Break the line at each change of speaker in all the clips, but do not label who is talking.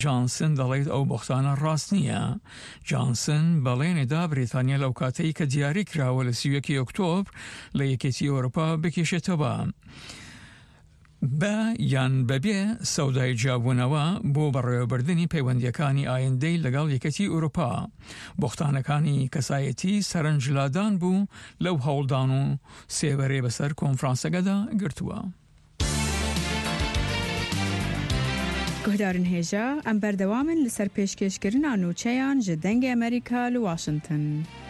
جانسن دەڵێت ئەو بۆختانە ڕاست نییە. جانسن بەڵێنێدا بریتانیا لەو کاتەی کە دیاری کراوە لە 31 ئۆکتۆبر لە یەکێتی ئەوروپا بکێشێتەوە. بە یان بەبێ سەودای جیابوونەوە بۆ بەڕێوەبردننی پەیوەندیەکانی ئایندەی لەگەڵ یەکەتی ئەوروپا. بۆختانەکانی کەسایەتی سەرنجلادان بوو لەو هەوڵدان و سێوەرێ بەسەر کۆنفرانسەکەدا گرتووە.
گهدارن هێژە ئەم بەردەوامن لەسەر پێشکەشکردنا نوچەیان ji dengê ئەمریکا لە واشنگتن.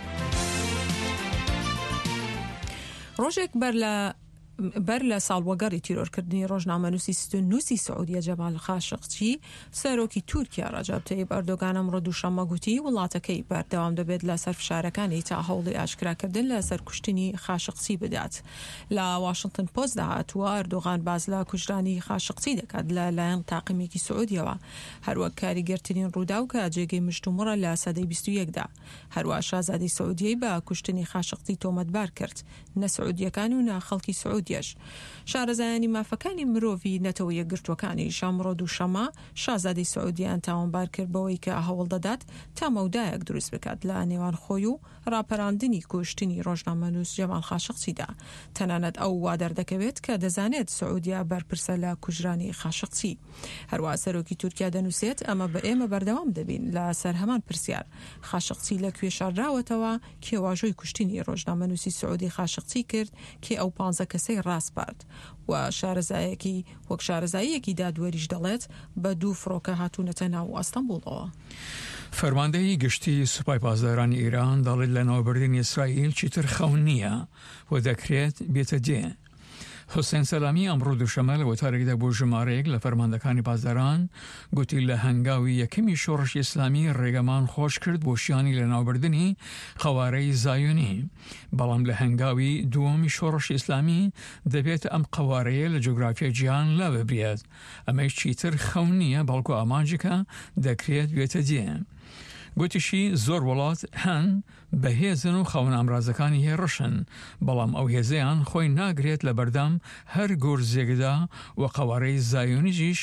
ڕۆژێک بەر لە ساڵوەگەڕی تیرۆرکردنی ڕۆژنامەنووسی نووسی سعودیە جەمال خاشقچی سەرۆکی تورکیا ڕەجەب تەیب ئەردۆغان ئەمڕۆ دووشەممە گوتی وڵاتەکەی بەردەوام دەبێت لە سەر فشارەکانی تا هەوڵی ئاشکراکردن لە سەرکوشتنی خاشقچی بدات. لە واشنگتن پۆست داهاتووە ئەردۆغان باز لە کوژرانی خاشقچی دەکات لە لایەن تاقیمێکی سعودیەوە، هەروەک کاریگەرترین ڕووداو کە جێگەی مشتومڕە لە سەدەی 21دا. هەروە شازادی سعودیەی بە کوشتنی خاشقچی تۆمەتبار کرد، نە سعودیەکان و نە خەڵکی سعودی. شارەزایانی مافەکانی مرۆڤی نەتەوە یەکگرتوەکانی ئەمڕۆ دووشەممە شازادی سعودیان تاوانبار کرد بەوەی کە هەوڵ دەدات تا مەودایەک دروست بکات لە نێوان خۆی و ڕاپەڕاندنی کوشتنی ڕۆژنامەنووس جەمال خاشقچیدا. تەنانەت ئەو وا دەردەکەوێت کە دەزانێت سعودیا بەرپرسە لە کوژرانی خاشقچی. هەروە سەرۆکی تورکیا دەنووسێت ئەمە بە ئێمە بەردەوام دەبین لە سەر هەمان پرسیار خاشقچی لەکوێ شاردراوەتەوە کێواژۆی کوشتنی ڕۆژنامەنووسی سعودی خاشقچی کرد کە ئەو 15 کەسەی ڕاستپارد و وەک شارەزاییەکی دادوەریش دەڵێت بە دوو فڕۆکە هاتوونەتە ناو ئەستەمبوڵەوە.
فەرماندەی گشتی سوپای پاسدارانی ئیران دەڵێت لە ناوبردنی ئیسرائیل چیتر خەون نییە و دەکرێت بێتە دێ. حوسێن سەلامی ئەمڕۆ دووشەممە لە وەتارێکدا بۆ ژمارەیەک لە فەرماندەکانی پاسداران گوتی لە هەنگاوی یەکەمی شۆڕشی ئیسلامی ڕێگەمان خۆش کرد بۆ شیانی لە ناوبردنی قەوارەی زایۆنی، بەڵام لە هەنگاوی دووەمی شۆڕشی ئیسلامی دەبێت ئەم قەوارەیە لە جوگرافیای جیهان لا ببرێت. ئەمەی چیتر خەون نییە بەڵکو ئامانجەکە دەکرێت بێتە دێ. گوتیشی زۆر وڵات هەن بەهێزن و خەون ئامرازەکانی هێڕشن، بەڵام ئەو هێزەیان خۆی ناگرێت لە بەردەم هەر گۆرزێکدا و قەوارەی زایۆنیژیش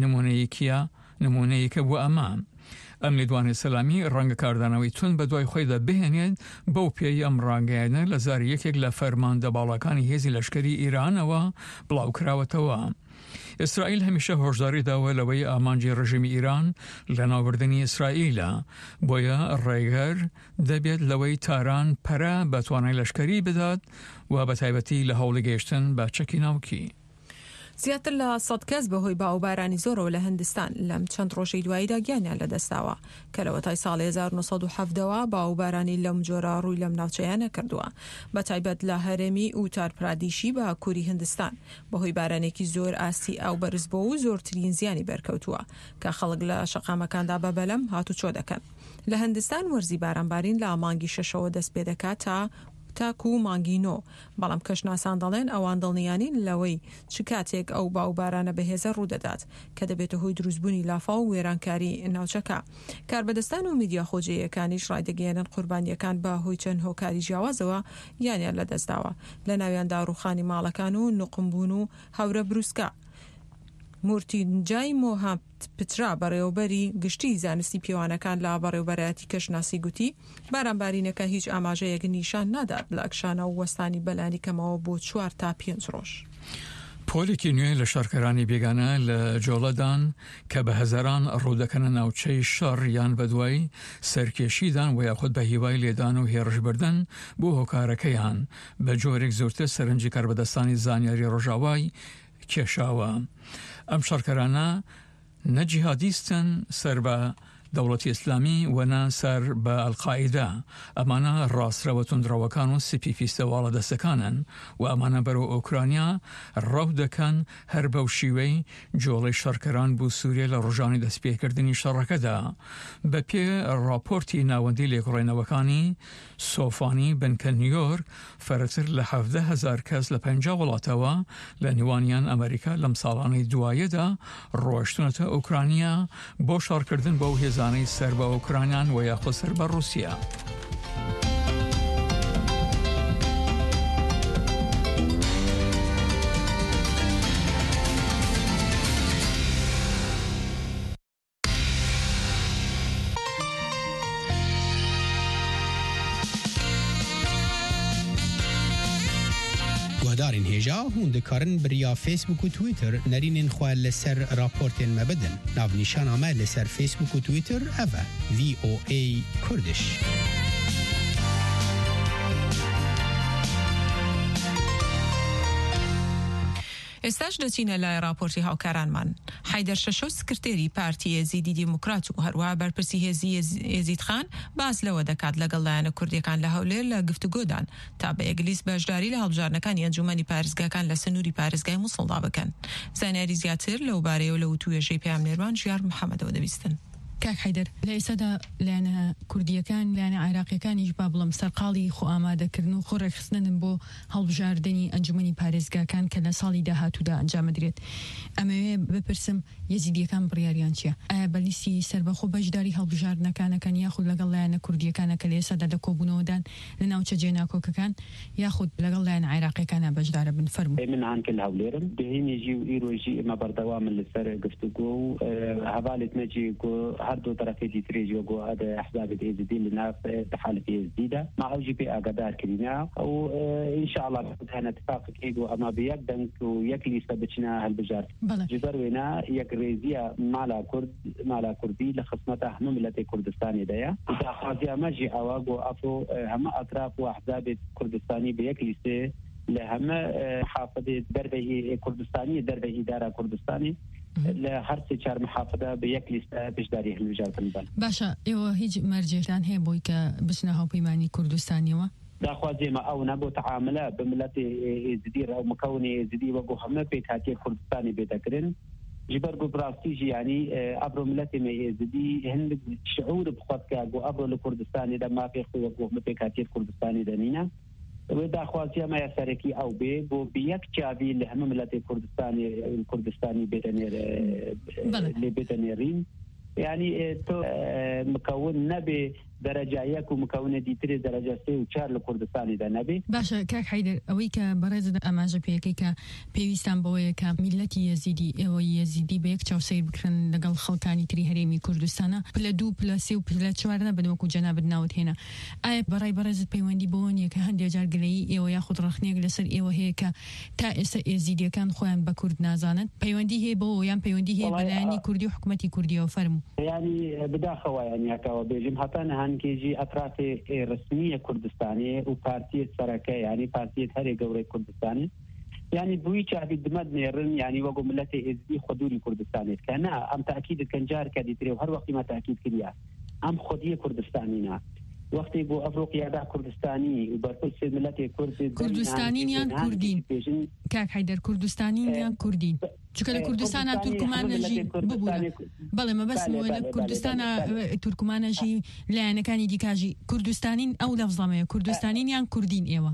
نمونەیەکە بووە ئەمە. ئەم لیدوانی سەلامی ڕەنگە کاردانەوەی تون بە دوای خۆیدا بهێنێت بەو پێی ئەم ڕانگەیانە لە زاری یەکێک لە فەرماندە باڵەکانی هێزی لەشکری ئیرانەوە بڵاوکراوەتەوە. ئیسرائیل هەمیشە هۆشداری داوە لەوەی ئامانجی ڕژیمی ئیران لە ناوبردنی ئیسرائیلە، بۆیە ڕێگەر دەبێت لەوەی تاران پەرە بە توانای لەشکری بدات و بە تایبەتی لە هەوڵی گەیشتن بە چەکی ناوکی.
زیاتر لە 100 کەس بەهۆی باوبارانی زۆرەوە لە هەندستان لەم چەند ڕۆژەی دواییدا گیانیان لەدەستاوە کە لەوەتای ساڵی 1970ەوە باوبارانی لەم جۆرە ڕووی لەم ناوچەیانە کردووە، بە تایبەت لە هەرێمی ئوتار پرادیشی بە کووری هەندستان بەهۆی بارانێکی زۆر ئاستی ئاو بەرز بۆ و زۆرترین زیانی بەرکەوتووە کە خەڵک لە شەقامەکاندا بە بەلەم هاتوچۆ دەکەن. لە هەندستان وەرزی بارانبارین لە مانگی 6ەوە دەست پێ دەکات تاکو و مانگینۆ، بەڵام کەشناسان دەڵێن ئەوان دڵنیانین لەوەی چ کاتێک ئەو باوبارانە بەهێزە ڕوودەدات کە دەبێتە هۆی دروستبوونی لافا و وێرانکاری ناوچەکە. کاربەدەستان و میدیا خۆجێیەکانیش ڕایدەگەیەنن قوربانیەکان بە هۆی چەند هۆکاری جیاوازەوە یانیان لەدەستداوە، لە ناویاندا ڕوخانی ماڵەکان و نوقمبوون و هەورە بروسکە. مورتینجای مۆهاب پترا بەڕێوەبەری گشتی زانستی پیوانەکان لە بەڕێوەبەرەتی کەشناسی گوتی بارانبارینەکە هیچ ئاماژەیەک نیشان نادات لە ئەکشانە و وەستانی بەلانی کەمەوە بۆ 4 تا 5 ڕۆژ.
پۆلێکی نوێ لە شارکەرانی بێگانە لە جۆڵەدان کە بە هەزاران ڕوودەکەنە ناوچەی شەڕ یان بەدوای سەرکێشیدان و یاخود بە هیوای لێدان و هێڕشبردن بۆ هۆکارەکەیان بە جۆرێک زۆرتر سەرنجی کاربەدەستانی زانیاری ڕۆژاوای کێشاوە. ئەم شارکەرانە نەجیهادیستن سەر بە دەوڵەتی ئیسلامی و نە سەر بە ئەلقاعیدا، ئەمانە ڕاسترەوە توندڕەوەکان و سپی پیستەواڵە دەستەکانن و ئەمانە بەرەو ئۆکرانیا ڕەو دەکەن هەر بەو شیوەی جۆڵەی شەڕکەران بۆ سووریا لە ڕۆژانی دەستپێکردنی شەڕەکەدا. بە پێ راپۆرتی ناوەندی لێکڕێنەوەکانی سۆفانی بنکە نیویۆرک فەرەتر لە 17,000 کەس لە 50 وڵاتەوە لە نیوانیان ئەمریکا لەم ساڵانەی دوایەدا ڕۆشتونەتە ئۆکرانیا بۆ شەڕکردن بەو هێزانەی سەر بە ئۆکرانیان و یاخۆ سەر بە رووسیا.
بجارين هجا هون دكارن بريا فيسبوك وتويتر نرين خوال لسر رابورتين مبدن ناف نشان عمال لسر فيسبوك وتويتر أفا VOA كردش
ئێستاش دەچینە لای راپۆرتی هاوکارانمان. حیدەر شەشۆ سکرتێری پارتی یەزیدی دیموکرات و هەروەها بەرپرسی هێزی یەزید خان باس لەوە دەکات لەگەڵ لایەنە کوردیەکان لە هەولێر لە گفتوگۆدان تا بە یەکلیس بەشداری لە هەڵبژارنەکانی ئەنجومەنی پارێزگاکان لە سنووری پارێزگای مووسڵدا بکەن. زانیاری زیاتر لەو بارەیە و لە وتووێژەی پەیامنێروان ژیار محەممەدەوە دەبیستن.
کاک حیدەر لە ئێستادا لایەنە کوردیەکان لایەنە عێراقیەکانیش با بڵم سەرقاڵی خۆ ئامادەکردن و خۆڕێکخستنن بۆ هەڵبژاردننی ئەنجومەنی پارێزگاکان کە لە ساڵی داهاتوودا ئەنجامەدرێت. ئەمەوێ بپرسم یەزیدیەکان بڕیاریان چییە؟ ئایا بەلیستی سەربەخۆ بەشداری هەڵبژاردنەکانەکەن یاخود لەگەڵ لایەنە کوردیەکانە کە لە ئێستادا لە کۆبوونەوەدان لە ناوچە جێناکۆکەکان یاخود لەگەڵ لایەنە عێراقیەکانە بەشدارە بن فەرموو.
من هانکە لە هەولێرم بهێنێژی و ئیرۆژی ئێمە بەردەوامن لەسەر گفتوگۆ و هەواڵێت نەجێ هەردوو طرفێتی ترێژی و گۆ ئەحزابێت ئێزدی لە ناو حالەت ئێزدیدا ما ئەوژی پێ ئاگادار کردینا و ئینشاءالله بتانە اتفاقێک و ئەمە بە یەک دەنگ و یەک لیستە بچنە هەڵبژار جبەر وێنە یەک ڕێزیە مالا کوردی لە خزمەتە هەموو ملەتی کوردستانیدایە داخوازی ئەمەژی ئەوە بۆ ئەفۆ هەموو ئەطراف و ئەحزابێت کوردستانی بە یەک لیستێ لە هەمە حافظێت دەربەی کوردستانی دەربەی ئیدارە کوردستانی لە هەر سێ چار محافظە بە یەک لیستە بەشداری هەڵبژاردن بن.
باشە ئێوە هیچ مەرجێتان هەیە بۆی کە بچنە هاوپەیمانی کوردستانیەوە؟
داخوازێمە ئەو نەبوو تعاملە بە ملەتی ئێزدی ڕەو مکەونی ئێزدی وەکو هەمە پێکهاتیە کوردستانی بێدەکردن جبر بۆ براستیژی ینی ئەبرۆ ملەتێمە ئێزدی هەند شعور بخواتکە بۆ ئەبرۆ لە کوردستانی دەما پێ خۆی وەکو هەمە پێکهاتیە کوردستانی دەنینە داخوازی ئەمە یاسەرێکی ئەو بێ بۆ بەیەک چاوی لە هەموو ملەتی کوردستانی لێ بێتەنێرین یعنی تۆ مکەون نەبێ دەرەجا یەک و مکەونە دیترێ دەرەجا سێ و چار لە کوردستانیدا نەبێ.
باشە کاک حیدەر ئەوەی کە بەڕێزت ئاماژە پێەکەی کە پێویستان بەوەیە کە میلەتی یەزیدی ئێوە یەزیدی بە یەک چاوسەیر بکرن لەگەڵ خەڵکانی تری هەرێمی کوردستانە پلە 2 پلە 3 و پلە 4 نەبن وەکو جەنابەت ناوت هێنا. ئایا بەڕای بەڕێزت پەیوەندی بەوە نییە کە هەندێک جار گلەیی ئێوە یاخود ڕەخنێک لەسەر ئێوە هەیە کە تا ئێستا ئێزیدیەکان خۆیان بە کورد نازانن پەیوەندی هەیە بەوە یان پەیوەندی هەیە بەلایەنی کوردی و حکوومەتی کوردیەوە فەرموو؟
ینی بداخەوە یانیاکەوە بێژم هەتا نەهانکێژی ئەطراف رسمية كردستانية وبارتية سركة يعني بارتية هري قوري كردستاني يعني بويش عبي دمد نيرن يعني وقو ملتي ازدي خدوري كردستاني كان ام تأكيد كان جار كدي تري وهر وقت ما تأكيد كليا ام خدية كردستانينا وقت بو افريقيا دا كردستاني وبركل سيد ملتي
كردستانيين يان كردين كاك حيدر كردستانيين يان كردين چونکە لە کوردستانە تورکمانەژی ببوورە بەڵێ مە بەسمەوە لە کوردستانە تورکمانەژی لایەنەکانی دیکاژی کوردستانین ئەو لەفزەمەیە کوردستانین یان کوردین ئێوە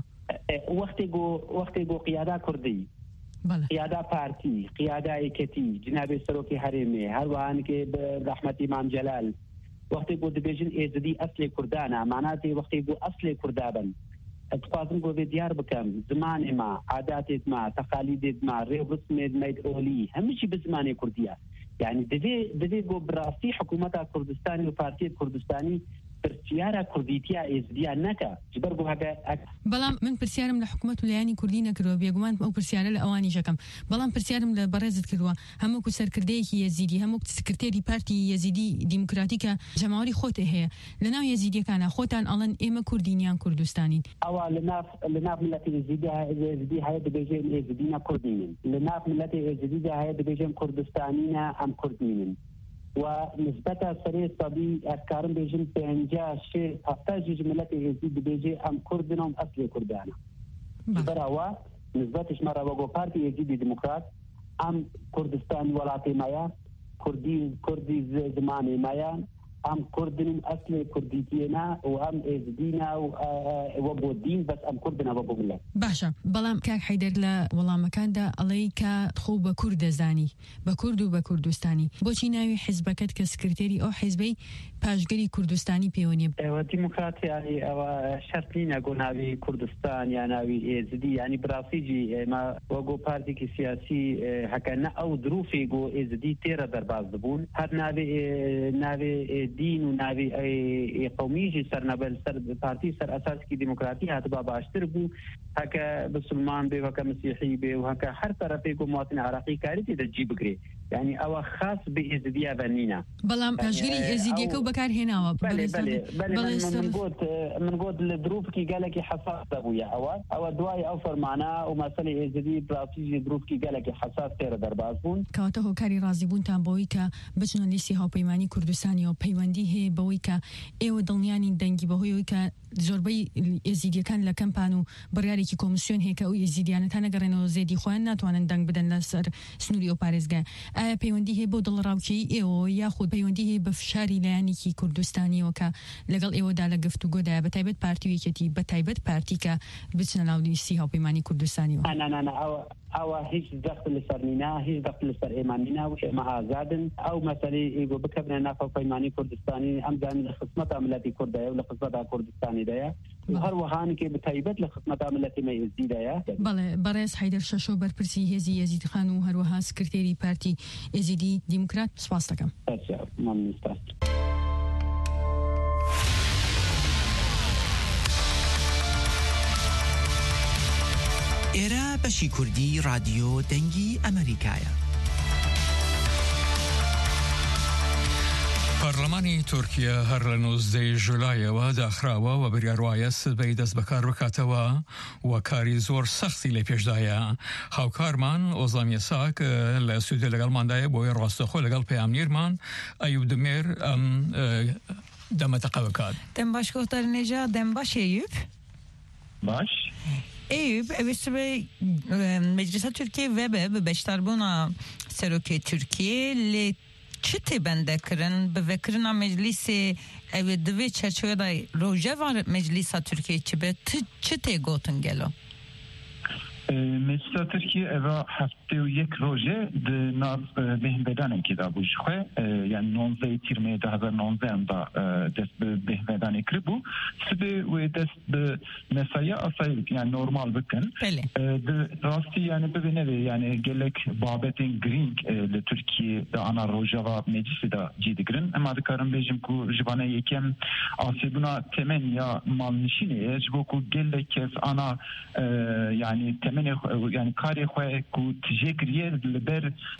وەختی بۆ قیادا کوردی قیادا پارتی قیادا یەکەتی جنابێ سەرۆکی هەرێمێ هەروەهانکێ ڕەحمەتی مام جەلال وەختی بۆ دەبێژن ئێزدی ئەسلێ کوردانە ماناتی وەختی بۆ ئەسلێ کوردابن اتفاقم بۆ دیار بکەم زمانی ما عاداتێت ما تەقالیدێت ما ڕێوڕسمێت مەید ئۆلی هەمیشی بە زمانی کوردیە یعنی دەبێت بۆ بڕاستی حکوومەتا کوردستانی و پارتیە کوردستانی پرسیارە کوردیتیا ئێزدیا نەکە جبەر بۆ
بەڵام من پرسیارم لە حکوومەت و لایەنی کوردی نەکردووە بێگومان ئەو پرسیارە لە ئەوانی ژەکەم بەڵام پرسیارم لە بەڕێزت کردووە هەموو سەرکردەیەکی یەزیدی هەموو سکرتێری پارتی یەزیدی دیموکراتیکە جەماوەری خۆت هەیە لە ناو یەزیدیەکانە خۆتان ئەڵەن ئێمە کوردینیان کوردستانین
ئەوە لە ناو ملەتی ئێزدی هەیە دەبێژێن ئێزدینە کوردینن لە ناو ملەتی ئێزدیدا هەیە دەبێژێن کوردستانینە ئەم کوردینن ونسبة سريع صبي أفكارهم بيجن بينجا شيء أفتاج جملة يزيد بيجي أم كردنا أصل كردانا. برا نسبة شمارة وجو بارتي يزيد ديمقراط أم كردستان ولاطي مايا كردي زماني مايا أم كردن أصل كرديتينا وأم إزدينا وبودين بس أم كردنا وبولا.
باشا بلام كاك حيدر لا والله مكان دا عليك خو بكرد زاني بكرد وبكردستاني بوشي ناوي حزبكت كسكرتيري أو حزبي پاشگری کوردستانی پیونی
و دیموکراتی یعنی شرط نینه گو ناوی کردستان یا ناوی ازدی یعنی براسیجی ما وگو پارتی کی سیاسی حکا نه او ظروفی گو ازدی تیره در باز دبون هر ناوی دین و ناوی قومیجی سرنبل سر پارتی سر اساس کی دموکراتی هاتبا باشتر بو هكا بسلمان به وهكا مسيحي به وهكا هر طرفي مواطن عراقي كارثه تجيب بكري يعني او خاص بازديا بنينا
بلام كاشغري ازديكو بكار هنا
من قد الظروف كي قالك حساس ابويا او دواي اوفر معنا ومثلا ازدي براتيجي ظروف كي قالك حساس تر دربازون
كاتو كاري رازيبون تامبويكا بجناليسي ها بيماني كردستاني او بيوندي هي بويكا ايو دڵنیانی دەنگی بەهۆیەوەی زۆربەی ئێزیدیەکان لە کەمپان و بڕیارێکی کۆمیسیۆن هەیە کە ئەو ئێزیدیانە تا نەگەڕێنەوە زێدی خۆیان ناتوانن دەنگ بدەن لەسەر سنووری ئەو پارێزگا. ئایا پەیوەندی هەیە بۆ دڵڕاوکێی ئێوە یاخود پەیوەندی هەیە بە فشاری لایەنێکی کوردستانیەوە کە لەگەڵ ئێوەدا لە گفتوگۆدایە بەتایبەت پارتی وێکێتی بەتایبەت پارتی کە بچنە ناو لیستی هاوپەیمانی کوردستانیەوە؟
او هیچ دخل لسرنينا هیچ دخل لسر ايمانينا وش ما ازادن او مثلا يقول بكبنا نافع بيماني كردستاني ام زين لخدمت عملتي كرديه ولا خدمت كردستاني دايا هر وهان كي بتايبت لخدمت عملتي ما يزيد دايا
بله برئيس حيدر شاشو برپرسی هزی يزيد خان و هر وها سكرتيري بارتي يزيدي ديمقراط سپاس دکم.
ممنون.
ئێرە بەشی کوردی رادیۆ دەنگی ئەمریکایە.
پەرلەمانی تورکیا هەر لە 19 ژولایەوە داخراوە و بریاڕایە سبەی دەست بەکار بکاتەوە و کاری زۆر سەختی لە پێشدایە. هاوکارمان ئۆزامیە ساک لە سوودە لەگەڵماندایە بۆی ڕاستەخۆ لەگەڵ پەیامنیرمان ئەیوب دمێر دەمەتەقە بکات.
دەم باش کۆتەرنێژا دەم باش ئەیوب.
باش.
Eyüp, Meclisa Türkiye ve beştarbuna Seroke Türkiye le çite bende kırın ve kırına meclisi evi dve çerçevede roje var Meclisa Türkiye çibe çite gotun gelo.
Meclisa Türkiye eva hafte و یک روزه د ناز بهندگان کی دا بوشخه یعنی 19 تیر 2019 ام دا دست بهندگان کربو سبه و دست به مسایا اصل yani normal bakın. De rasti yani bebene yani gelek babetin green le Türkiye da ana rojava meclisi da cidigrin ama dikarım bejim ku jibana yekem asibuna temen ya malnişini ejboku gelek kes ana yani temen yani kare khoy ku tijekriye leber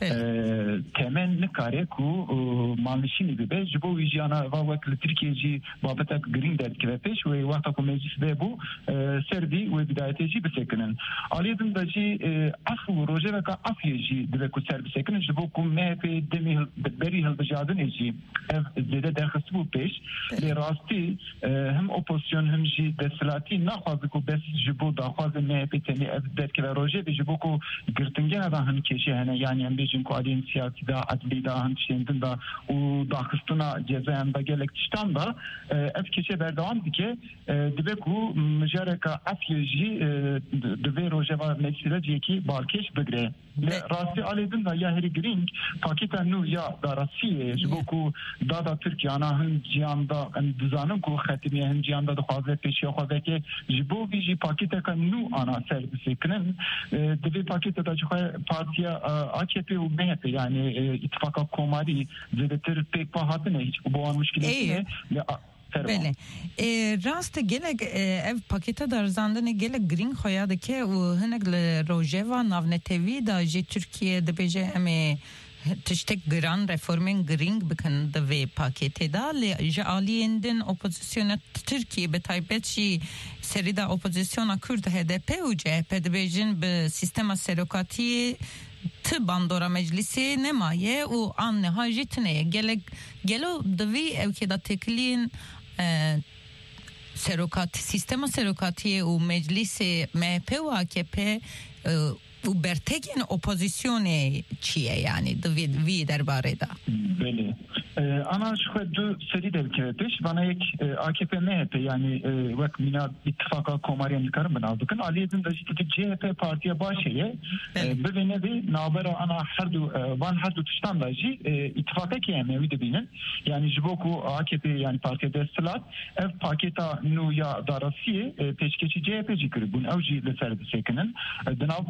temen ne kare ku malnişini be jibo vijana va vak le Türkiye ji babeta green dat krepeş ve vakta ku meclis ve bu serdi ve bidayeti besekinin aliyedin da ji afu rojeva ka afyeji de ku ser besekinin jibo ku mhp demi beri halbajadın ji ev zede derxist bu peş le rasti hem opozisyon hem ji deslati naxwaz ku bes jibo da xwaz mhp teni ev derke ve roje be jibo ku girtinge da hani keşi hani yani hem bejin ku adin siyasi da adli da hani şendin da u daxistuna cezaen da gelek çtan da ev keşe berdavam dike dibe ku müjareka afyeji de rojeva meclisi ki balkeş begre rasti aledin da ya heri green pakitan nu ya da rasiye jibo ku da Türkiye ana hem cihanda hani düzanın ku xatimiye hem cihanda da xwazet peşi xwazeke jibo viji pakiteka nu ana serbisekinin dibe pakete da partiya AKP ve MHP yani ittifaka komari zedetir pek pahatine hiç bu an müşkileti ne
Bele. Rast gelek ev pakete darzandane gelek green xoyadake u hinek rojeva navnetevi da ji Türkiye de beje eme tiştek gran reformin green bikin de ve pakete da le ji aliyendin opozisyona Türkiye betaybet ji serida opozisyona Kürt HDP u CHP de bejin be sistema serokatiye bandora meclisi nemaye u anne hajitine gelek gelo de ve evkeda teklin serokati sistema serokatiye u meclisi MHP u AKP u bertekin opozisyone çiye yani vi derbare da.
Beli. Ana şu du seri devketeş bana ek AKP MHP yani vak mina ittifaka komariyen karım ben aldıkın aliyedin de işte CHP partiye başeye bevene de nabera ana herdu van herdu tuştan da ittifaka ki emevi de binin yani jiboku AKP yani partiye destelat ev paketa nu ya darasiye peşkeçi CHP cikri bun evci le serbisekinin denavvan da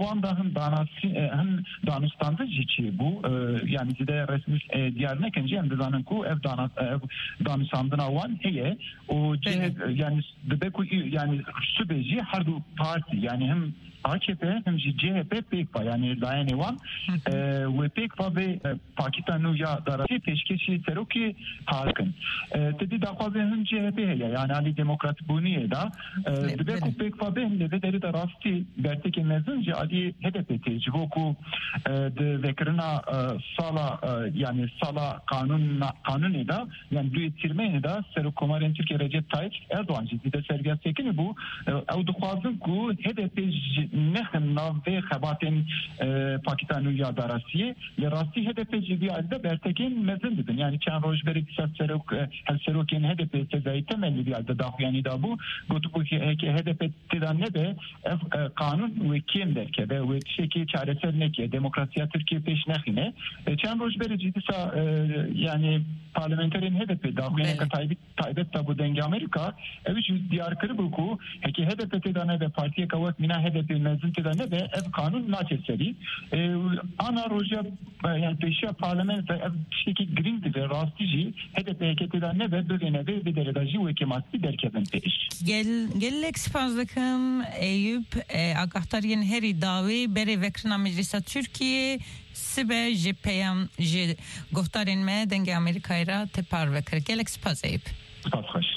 هم دانستانده چی بو یعنی زده رسمی دیار نکنجی هم دانن کو اف دانستاندن وان هیه و یعنی دبکو یعنی سبجی هر دو پارتی یعنی هم AKP hem CHP pek var yani dayane var ve pek var ve Pakistan'ı ya darası peşkeşi seroki halkın. Dedi daha fazla hem CHP ya yani Ali Demokrat bunu da de ku pek var hem de deri de rasti berteki mezunca Ali HDP tecrüboku de vekrina sala yani sala kanunu da yani düettirmeyi da serokomarın Türkiye Recep Tayyip Erdoğan ciddi sergiye çekini bu o da fazla ku HDP نخن ناوی خباتن پاکستان یا داراسیه لراستی HDP جدی alde bertekin mezun dedin yani çan rojberi serokin HDP tezayı temelli bir alde dahu yani da bu gotubu ki HDP tedan ne be kanun ve kim derke ve şeki çaresel ne ki demokrasiya Türkiye peş nehine çan rojberi ciddi yani parlamenterin HDP dahu yani Tayyip tabu denge Amerika eviç diyar kırbuku ki HDP tedan ne be partiye kavat mina HDP mezun tedane ve ev kanun naçeseri ana roja yani peşe parlamento ev şeki green ve rastici HDP tedane ve bölgene ve deredaji ve kemasti derkeben peş.
Gelek spazlıkım Eyüp agahtariyen heri davi beri vekrina meclisa Türkiye sibe jpyam j gohtarin me denge Amerika'yra tepar vekr gelek spaz Eyüp.
Spaz hoş.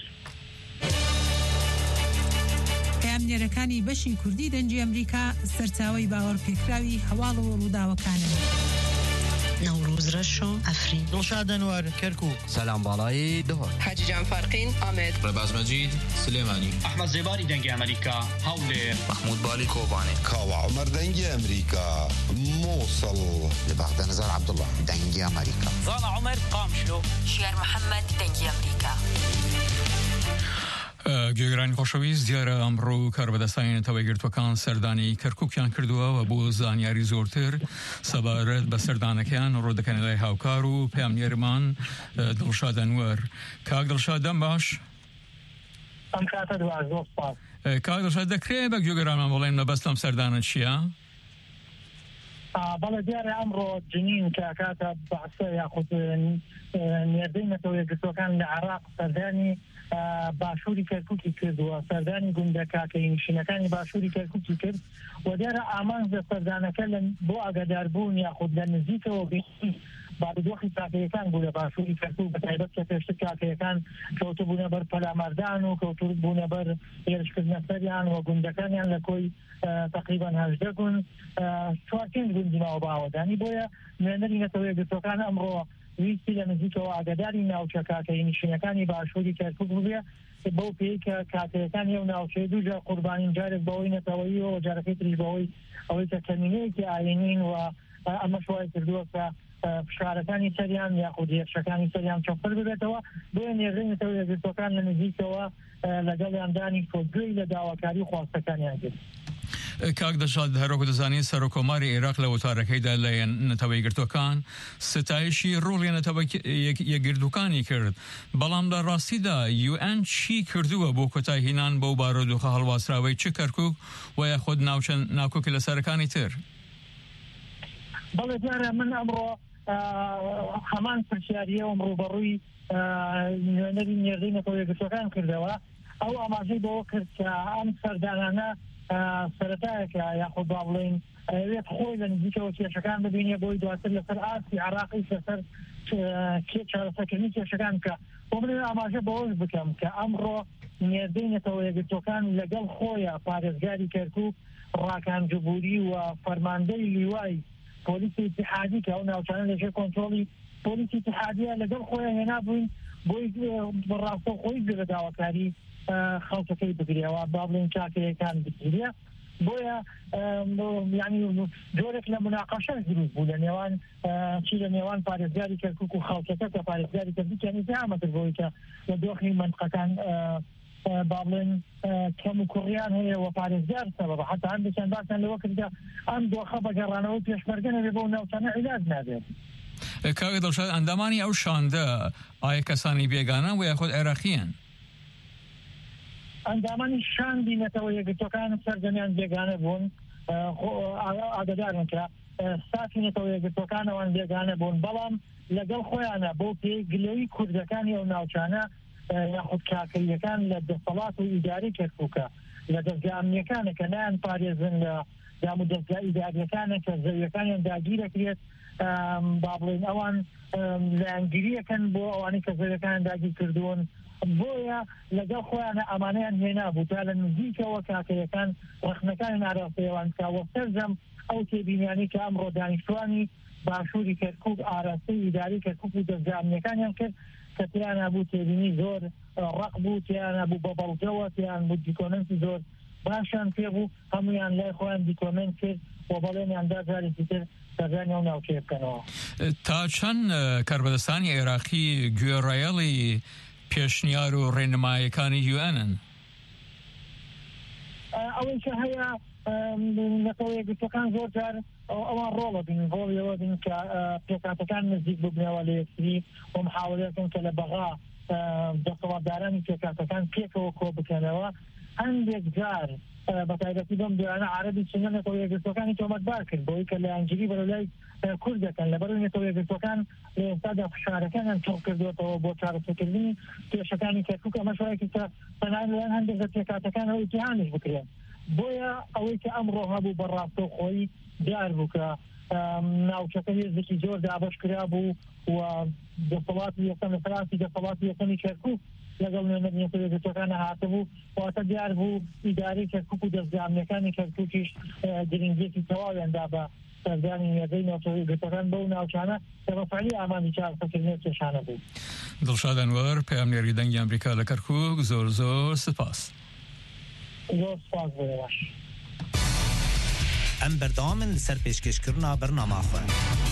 پامنێرەکانی بەشی کوردی دەنگی ئەمریکا سەرچاوەی باوەڕپێکراوی هەواڵ و ڕووداوەکانن.
نوروز رشو افرین
دڵشاد ئەنوەر کەرکووک
سەلام باڵایی دهۆر
حاجی جان فارقین ئامێد
ڕێباز مەجید سلێمانی
ئەحمەد زێباری دەنگی ئەمریکا هەولێر
محمود بالی کۆبانێ کاوە عومەر دەنگی ئەمریکا مووسڵ
لباغدە نەزار عەبدوڵڵا دەنگی ئەمریکا
زانا عومەر قامشلۆ
شێر محەممەد دەنگی ئەمریکا
گوێگرانی خۆشەویست دیارە ئەمڕۆ کاربەدەستانێتەوەی گرتوەکان سەردانی کەرکووکیان کردووە و بۆ زانیاری زۆرتر سەبارەت بە سەردانەکەیان ڕۆدەکەنە لای هاوکار و پامنێرمان دڵشاد ئەنوەر کاک دڵشاد دەم باش
ئەم کاتە دواز زۆر سپاس
کاک دڵشاد دەکرێت بە گوێگرانمان بڵێن مەبەستم سەردانە چییە؟
بەڵێ دیارە ئەمڕۆ جنین کە کاتە بەعسە یاخود نێردەی نەتەوەی گرتوەکان لە عێراق سەردانی باشووری کەرکووکی کردووە سەردانی گوندەکاکەی نشینەکانی باشووری کەرکووکی کرد و دیارە ئامانجە سەردانەکە بۆ ئاگاداربوون یاخود لە نزیکەوە بارودۆخی کاکەیەکان بوو لە باشووری کەرکووک بەتایبەت کە پێشتر کاکەیەکان کەوتبوونە بەر پەلامەردان و کەوتبوونە بەر هێرشکردنە سەریان و گوندەکانیان لە کۆی تقریبا 18 گوند 4 گوندی ماوە باوەدانی بۆیە نوێنەری نەتەوەی گرتوەکان ئەمڕۆ ویستی لە نزیکەوە ئاگاداری ناوچە کاکەی نشینەکانی باشووری کەرکووک بووە بۆ پێی کە کاتەکان ئەو ناوچەی دووجا قوربانین جارێک بەوەی نەتەوەییەوە و جارەکەی تریش بەوەی ئەوەی کە کەمینەیەکی ئاینین و ئەمە شوای کردووە کە فشارەکانی سەریان یاخود هێرشەکانی سەریان چۆپەر ببێتەوە بۆیە نێردەی نەتەوەی گرتوەکان لە نزیکەوە لەگەڵیاندانی کۆگوێی لە داواکاری خواستەکانیان کرد.
کاک دەشاد هەروەکو دەزانین سەرۆکۆماری عێراق لە وتارەکەیدا لە نەتەوەی گرتوەکان ستایشی ڕۆڵی نەتەوە یەکگرتوەکانی کرد بەڵام لە ڕاستیدا UN چی کردووە بۆ کۆتایهێنان بەو بارودۆخە هەڵواسراوەی چ کەرکووک و یاخود ناوکۆکی لە سەرەکانی تر
بەڵێ دیارە من ئەمڕۆ هەمان پرسیاریەوەم ڕوبەڕووی نوێنەری نێردەی نەتەوەی گرتوەکان کردەوە ئەو ئاماژەی بەوە کرد کە ئەم سەردانانە سەرەتایەکە یاخود با بڵێن ئەوێت خۆی لە نزیکەوە کێشەکان ببینێ بۆی دواتر لەسەر ئاسی عێراقی لەسەر چارەسەرکردنی کێشەکان بکە بۆ من ئاماژە بەوەش بکەم کە ئەمڕۆ نێردەی نەتەوەی گرتوەکان لەگەڵ خۆیە پارێزگاری کەرکووک ڕاکانجبوری و فەرماندەی لیوای پۆلیسی اتحادی کە ئەو ناوچانە لەژێر کۆنتڕۆڵی پۆلیسی اتحادیە لەگەڵ خۆیان هێنا بووین بۆی بەڕاستە خۆی لە داواکاری خەڵکەکەی بگرێەوە با بڵێن چاکەیەکان بگیرێ بۆیە یعنی جۆرێک لە مناقەشەش دروست بوو لە نێوان چی لە نێوان پارێزگاری کەرکووک و خەڵکەکە کە پارێزگاری کەرکووک یعنی زەحمەتر بۆی کە لە دۆخی منطقەکان با بڵێن کەم و کوڕیان هەیە و پارێزگار سەبەبە حتا هەندێکیان باسییان لەوە کردە ئەم دۆخە بەگەڕانەوەی پێشمەرگە نەبێ بۆ ناوچانە عیلاج نابێت.
کاک دڵشاد ئەندامانی ئەو شاندە ئایا کەسانی بێگانە و یاخود عێراقیان
ئەندامانی شاندی نەتەوەی یەکگرتوەکان سەردەمیان بێگانە بوون ئاگادارن کە ساکینێتەوە یەکگرتوەکانەوەیان بێگانە بوون بەڵام لەگەڵ خۆیانە بۆ پێگلەوی کوردەکانی ئەو ناوچانە یاخود کاکەریەکان لە دەسەڵات و ئیداری کەرکووکە لە دەستگا ئەمنیەکانە کە نایان پارێزن لە دام و دەستگا ئیداریەکانە کە زەویەکانیان داگیرەکرێت با بڵێن ئەوان لایەنگیریەکەن بۆ ئەوانەی کە زەویەکان داگیر کردوون بۆیە لەگەڵ خۆیانە ئەمانەیان هێنابوو تا لە نزیکەوە کاکەیەکان ڕخنەکانی ناڕاستەیەوان کاوە سەرجەم ئەو تێبینیانی کە ئەمڕۆ دانیشتوانی باشووری کەرکووک ئاراستەی ئیداری کەرکووک و دەستگا ئەمنیەکانیان کرد کە تیانە بوو تێبینی زۆر ڕق بوو تیانە بوو بە بەڵگەوە تیان بوو دیکۆمنتی زۆر باشان پێبوو هەمویان لای خۆیان دیکۆمنت کرد بۆ بەڵێنیاندا جارێکی تر سەردانی ئەو ناوچەیە بکەنەوە.
تا چەند کاربەدەستانی عێراقی گوێڕایەڵی پێشنیار و ڕێنمایەکانی یوئێنن؟
ئەوەی کە هەیە نەتەوە یەکگرتوەکان زۆر جار ئەوان ڕۆڵە بین ڕۆڵیەوە بین کە پێکاتەکان نزیک ببنەوە لە یەکتری و محاولەکەن کە لە بەغا دەسەڵاتدارانی پێکاتەکان پێکەوە کۆ بکەنەوە هەندێک جار بەتایبەتی بەم دوانە عربی چنە نەتەوە یەکگرتوەکانی تۆمەتبار کرد بۆی کە لە ئەنجلی بەرەلای کوردەکەن لەبەر نێتەوە یەکگرتوەکان لە ئێستادا فشارەکانیان چۆڵ کردوێتەوە بۆ چارەسەرکردنی کێشەکانی کەرکووک ئەمە شوایەکی کە تەنانەت لەیان هەندێک لە پێکاتەکانەوە ئیمتیحانیش بکرێن بۆیە ئەوەی کە ئەمڕۆ هەبوو بەڕاستە و خۆی دیار بوو کە ناوچەکە هێزێکی زۆر دابەش کرا بوو و دەسەڵاتی یەکەم لە سەراسی دەسەڵاتی یەکەمی کەرکووک لەگەڵ نوێنەرنیەتەوە یەکگرتوەکانە هاتبوو واتە دیار بوو ئیداری کەرکووک و دەستگا ئەمنیەکانی کەرکووکیش گرنگیەکی تەواویاندا بە سەردانی نێردەی نێتەوە یەکگرتوەکان بەو ناوچانە کە بەفعلی ئامانی چارەسەرکردنی کێشانە بوو.
دڵشاد ئەنوەر پەیامنێری دەنگی ئەمریکا لە کەرکووک زۆر زۆر سپاس.
زۆر سپاس بۆ ئێوەش.
ئەم بەردەوامن لەسەر پێشکەشکردنا بەرنامە خۆ.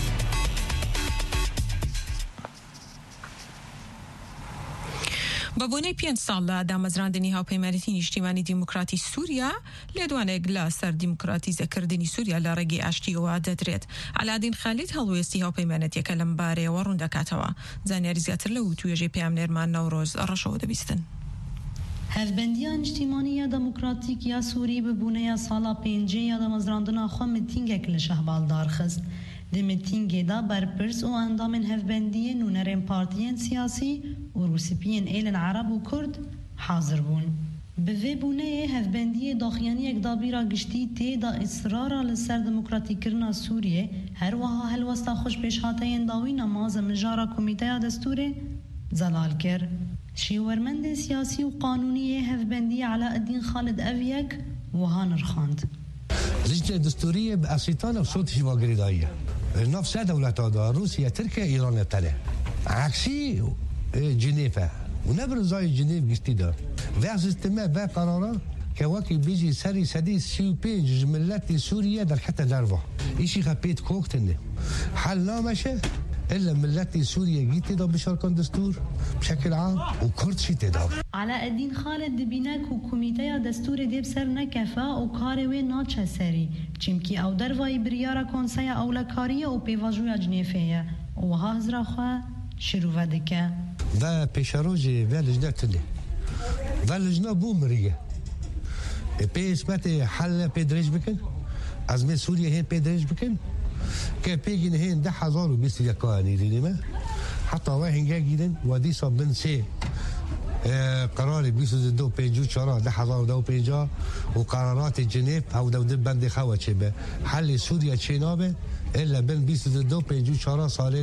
بەبوونەی 5 ساڵ لە دامەزراندنی هاوپەیمانیەتی نیشتیمانی دیموکراتی سووریا لێدوانێک لە سەر دیموکراتیزەکردنی سووریا لە ڕێگەی ئاشتیەوە دەدرێت. علادین خالید هەڵوێستی هاوپەیمانەتیەکە لەم بارەیەوە ڕوون دەکاتەوە. زانیاری زیاتر لە توێژەی پەیامنێرمان نەورۆز ڕەشەوە دەبیستن.
هەفبەندیە نیشتیمانیە دەموکراتیک یا سووری ببوونەیە ساڵا پێنجێ یا دەمەزراندنا خۆ متینگێک لە شەهباڵدار خست. Di mitingê da berpirs û endamên hevbendiyê nûnerên partiyên siyasî û rûspiyên êlin Ereb û Kurd hazir bûn. Bi vê bûneyê hevbendiyê daxuyaniyek dabîra giştî tê da îsrara li ser demokratîkirina Sûriyê her wiha helwesta xweşpêşhateyên dawîna maza mijara Komîteya Destûrê zelal kir. Şîwermendê siyasî û qanûniyê hevbendiyê Elaaddîn Xalid ev yek wiha nirxand.
لجنة دستورية بأسيطانة بصوت شيواغري داية نفس دولة روسيا تركيا إيران تانية عكسي جنيفة ونبر زي جنيف جستيدار في سيستما في قرارات كواكي بيجي سري سديس سيو بيج جملات سوريا در حتى درفا إشي خبيت كوكتني حل لا ماشي إلا ملتي سوريا جيت تداب بشاركان دستور بشكل عام وكرد شي تداب
Elaaddîn Xalid dibîne ku Komîteya Destûrê dê ser nekefe û karê wê naçe serî çimkî ew dervayî biryara Konseya Ewlekariyê û pêvajoya Cinêfê ye û wiha hizra xwe şirûve dike.
Ve pêşerojê ve lijne tune ve lijna bû miriye pê ismetê helle pê dirêj bikin ezmê Sûriye hên pê dirêj bikin ke pêgîn hên 10,021 nîrînîme heta we hingek gîdin we dîsa bin sê قرار 2254 10,050 وقرارات جنيف او دو بند خوا چه حل سوريا چنابه الا بين 2254 سال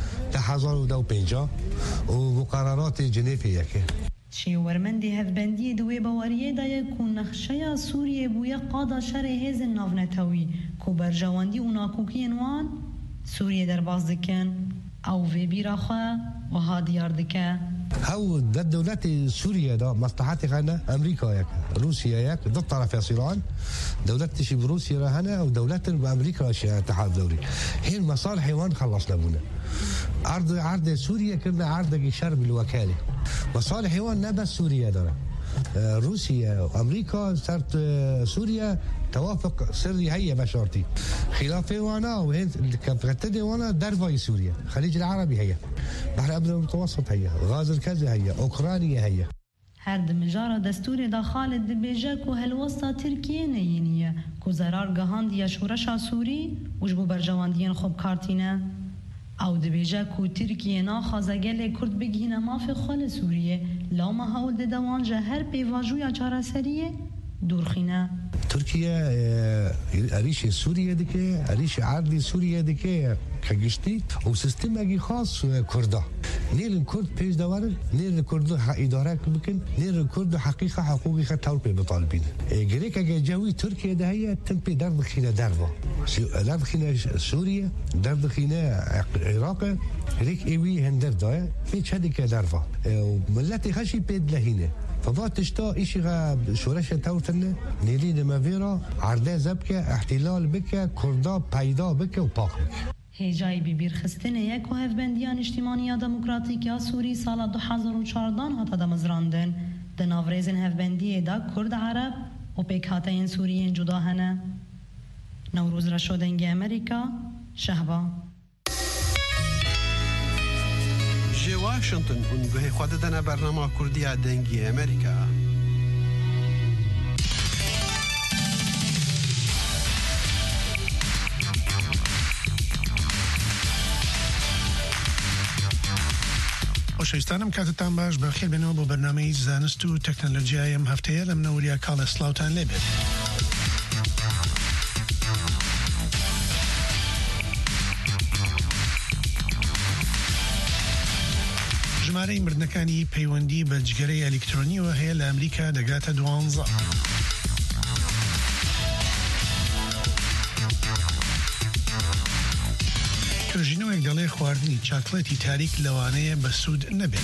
10,050 وقرارات جنيف یکه
شیوەرمەندی هەفبەندیە دوێ بەوەریەدایە کو نەخشەیە سووریە بوویە قادا شەرێ هێزن ناونەتەوی کو بەرژەوەندی و ناکۆکیên wan سووریە دەرباز dikin ew vê bîra xwe wiha diyar dike.
هو ده دولة سوريا ده مصلحتي خانة أمريكا يك روسيا يك ضد طرف إيران دولة تشي بروسيا هنا أو دولة بأمريكا شيء اتحاد دولي هي المصالح وان خلصنا بنا عرض سوريا كنا عرض شرب الوكالة مصالح وان نبس سوريا ده روسيا وأمريكا صارت سوريا توافق سري هي بشرطي خلاف وانا وهي كابتدي وانا درفاي سوريا الخليج العربي هي بحر الابيض المتوسط هي غاز الكذا هي اوكرانيا هي
هر دمجارا دستور دا خالد دبیجه که هلوستا ترکیه نینیه که زرار گهاندیا شورشا سوری وجبو برجواندین خوب کارتینه او دبیجه که ترکیه نا خازگل کرد بگینه مافی خال سوریه لاما هول دوانجه هر پیواجویا چاره سریه دورخینه
تركيا أريش سوريا دكي أريش عرضي سوريا دكي كجشتي وسيستم خاص كردا نيل الكرد بيش دوار نيل الكرد إدارة بكن نيل الكرد حقيقة حقوقي خطال بطالبين جريكا جاوي تركيا ده هي تنبي درد خينا دربا درد خينا سوريا درد خينا العراق ريك إيوي هندر ده في شدك دربا وملتي خشي بيد لهينه فضات تشتا إيش شورش تورتنا نيلين مافيرا عرضه زبكة احتلال بك كردا پیدا بك وباق
هجای ببیر خستنه یک و هفبندیان اجتماعی دموکراتیک یا سوری سال 2014 هاتا دمزراندن دناوريزن هفبندیه دا کرد عرب و پیکاتین سوریین جدا هنه نوروز را شدنگ امریکا شهبا
جي واشنطن ونقهي خودتنا برنامج كردية دنجي أمريكا
خۆشەویستانم کاتتان باش بەخێر بێنەوە بۆ بەرنامەی زانست و تەکنەلۆژیای ئەم هەفتەیە لە منەوەریا کاڵە سلااوتان لێبێت. ژمارەی مردنەکانی پەیوەندی بە جگەرەی ئەلکترۆنیەوە هەیە لە ئەمریکا دەگاتە 12. توژینەوەک دەڵێ خواردنی چاکلێتی تاریک لەوانەیە بە سوود نەبێت.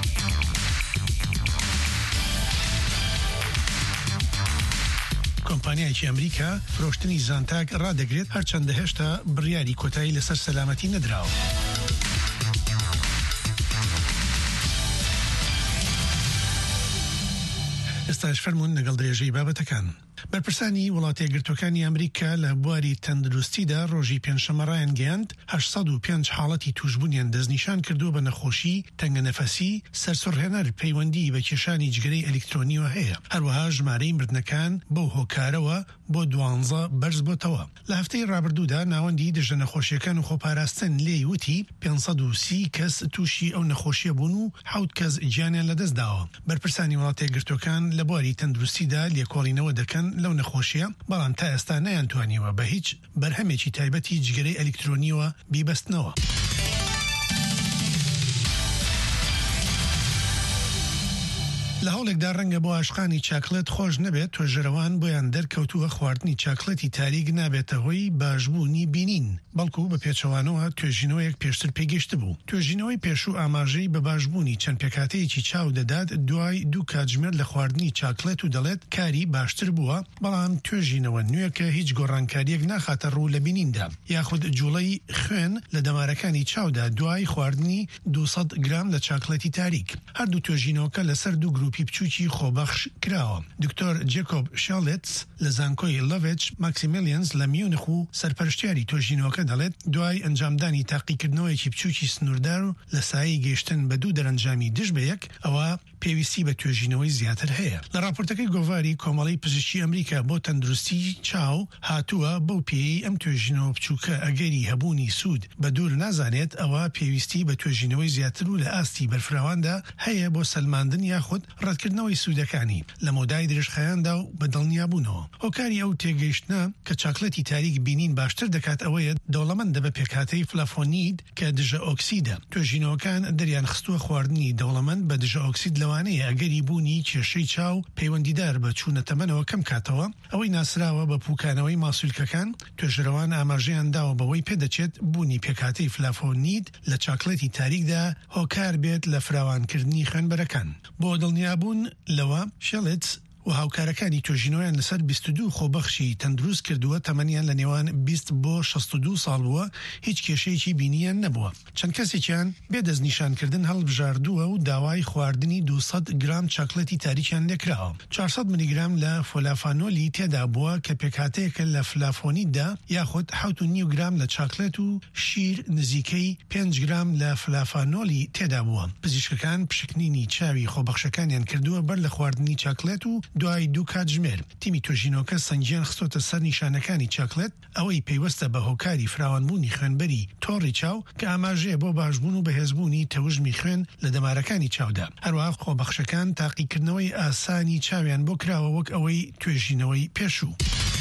کۆمپانیایکی ئەمریکا فرۆشتنی زانتاک ڕادەگرێت هەرچەندە هێشتا بڕیاری کۆتایی لەسەر سەلامەتی نەدراوە. ئێستاش فەرمونون لەگەڵ درێژەی بابەتەکان. بەرپرسانی وڵاتە یەکگرتووەکانی ئەمریکا لە بواری تەندروستیدا ڕۆژی پێنجشەمە ڕایانگەیاند 805 حاڵەتی توشبوونیان دەستنیشان کردووە بە نەخۆشی تەنگەنەفەسی سەرسوڕهێنەر پەیوەندی بە کێشانی جگەرەی ئەلکترۆنیەوە هەیە. هەروەها ژمارەی مردنەکان بەو هۆکارەوە بۆ 12 بەرز بۆتەوە. لە هەفتەی ڕابردوودا ناوەندی دژە نەخۆشیەکان و خۆپاراستن لێی وتی 530 کەس تووشی ئەو نەخۆشیە بوون و 7 کەس گیانیان لەدەستداوە. بەرپرسانی وڵاتە یەکگرتووەکان لە بواری تەندروستیدا لێکۆڵینەوە دەکەن لەو نەخۆشیە بەڵام تا ئێستا نەیانتوانیوە بە هیچ بەرهەمێکی تایبەتی جگەرەی ئەلکترۆنیەوە بیبەستنەوە. لە هەوڵێکدا ڕەنگە بۆ عاشقانی چاکلێت خۆش نەبێت تۆژەرەوان بۆیان دەرکەوتووە خواردنی چاکلێتی تاریک نابێتە هۆی باشبوونی بینین بەڵکو بە پێچەوانەوە توێژینەوەیەک پێشتر پێگەشت بوو. توێژینەوەی پێشوو ئاماژەی بە باشبوونی چەند پێکاتەیەکی چاو دەدات دوای دوو کاتژمێر لە خواردنی چاکلێت و دەڵێت کاری باشتر بووە بەڵام توێژینەوە نوێکە هیچ گۆڕانکاریەک ناخاتە ڕوو لە بینیندا یاخود جوڵەی خوێن لە دەمارەکانی چاودا دوای خواردنی 200 گرام لە چاکلێتی تاریک. هەردوو توێژینەوەکە لەسەر دوو گروپی بچووکی خۆبەخش کراوە. دکتۆر جێکۆب شالێتس لە زانکۆی لەڤچ ماکسیملیانز لە میونخ و سەرپەرشتیاری توێژینەوەکە دەڵێت دوای ئەنجامدانی تاقیکردنەوەیەکی بچووکی سنووردار و لە سایەی گەیشتن بە دوو دەرەنجامی دژ بە یەک ئەوە پێویستی بە توێژینەوەی زیاتر هەیە. لە راپۆرتەکەی گۆڤاری کۆمەڵی پزیشکی ئەمریکا بۆ تەندروستی چاو هاتووە بەو پێی ئەم توێژینەوە بچووکە ئەگەری هەبوونی سوود بە دوور نازانێت ئەوە پێویستی بە توێژینەوەی زیاتر و لە ئاستی بەرفراواندا هەیە بۆ سەلماندن یاخود ڕەتکردنەوەی سوودەکانی لە مۆدای درێژخایاندا و بە دڵنیابوونەوە. هۆکاری ئەو تێگەیشتنە کە چاکلەتی تاریک بینین باشتر دەکات ئەوەیە دەوڵەمەندە بە پێکهاتەی فلافۆنید کە دژە ئۆکسیدە. توێژینەوەکان دەریان خستووە خواردنی دەوڵەمەند بە دژە ئۆکسید لەوانەیە ئەگەری بوونی کێشەی چاو پەیوەندیدار بە چوونەتەمەنەوە کەم کاتەوە. ئەوەی ناسراوە بە پوکانەوەی ماسوولکەکان توێژەرەوان ئاماژەیان داوە بەوەی پێدەچێت بوونی پێکهاتەی فلافۆنید لە چاکلەتی تاریکدا هۆکار بێت لە فراوانکردنی خوێنبەرەکان. بۆ دڵنیابوون لەوە شێڵێت و هاوکارەکانی توێژینەوەیان لەسەر 22 خۆبەخشی تەندروست کردووە تەمەنیان لە نێوان 20 بۆ 62 ساڵ بووە هیچ کێشەیەکی بینیان نەبووە چەند کەسێکیان بێدەست نیشانکردن هەڵبژاردووە و داوای خواردنی 200 گرام چاکلەتی تاریکیان لێکراوە 400 میلیگرام لە فلافانۆلی تێدا بووە کە پێکهاتەیەکە لە فلافۆنیدا یاخود 7.5 گرام لە چاکلێت و شیر نزیکەی 5 گرام لە فلافانۆلی تێدا بووە پزیشکەکان پشکنینی چاوی خۆبەخشەکانیان کردووە بەر لە خواردنی چاکلێت و دوای 2 کاتژمێر تیمی توێژینەوەکە سەنگیان خستۆتە سەر نیشانەکانی چاکلێت ئەوەی پەیوەستە بە هۆکاری فراوانبوونی خوێنبەری تۆڕی چاو کە ئاماژەیە بۆ باشبوون و بەهێزبوونی تەوژمی خوێن لە دەمارەکانی چاودا هەروەها خۆبەخشەکان تاقیکردنەوەی ئاسانی چاویان بۆ کراوە وەک ئەوەی توێژینەوەی پێشوو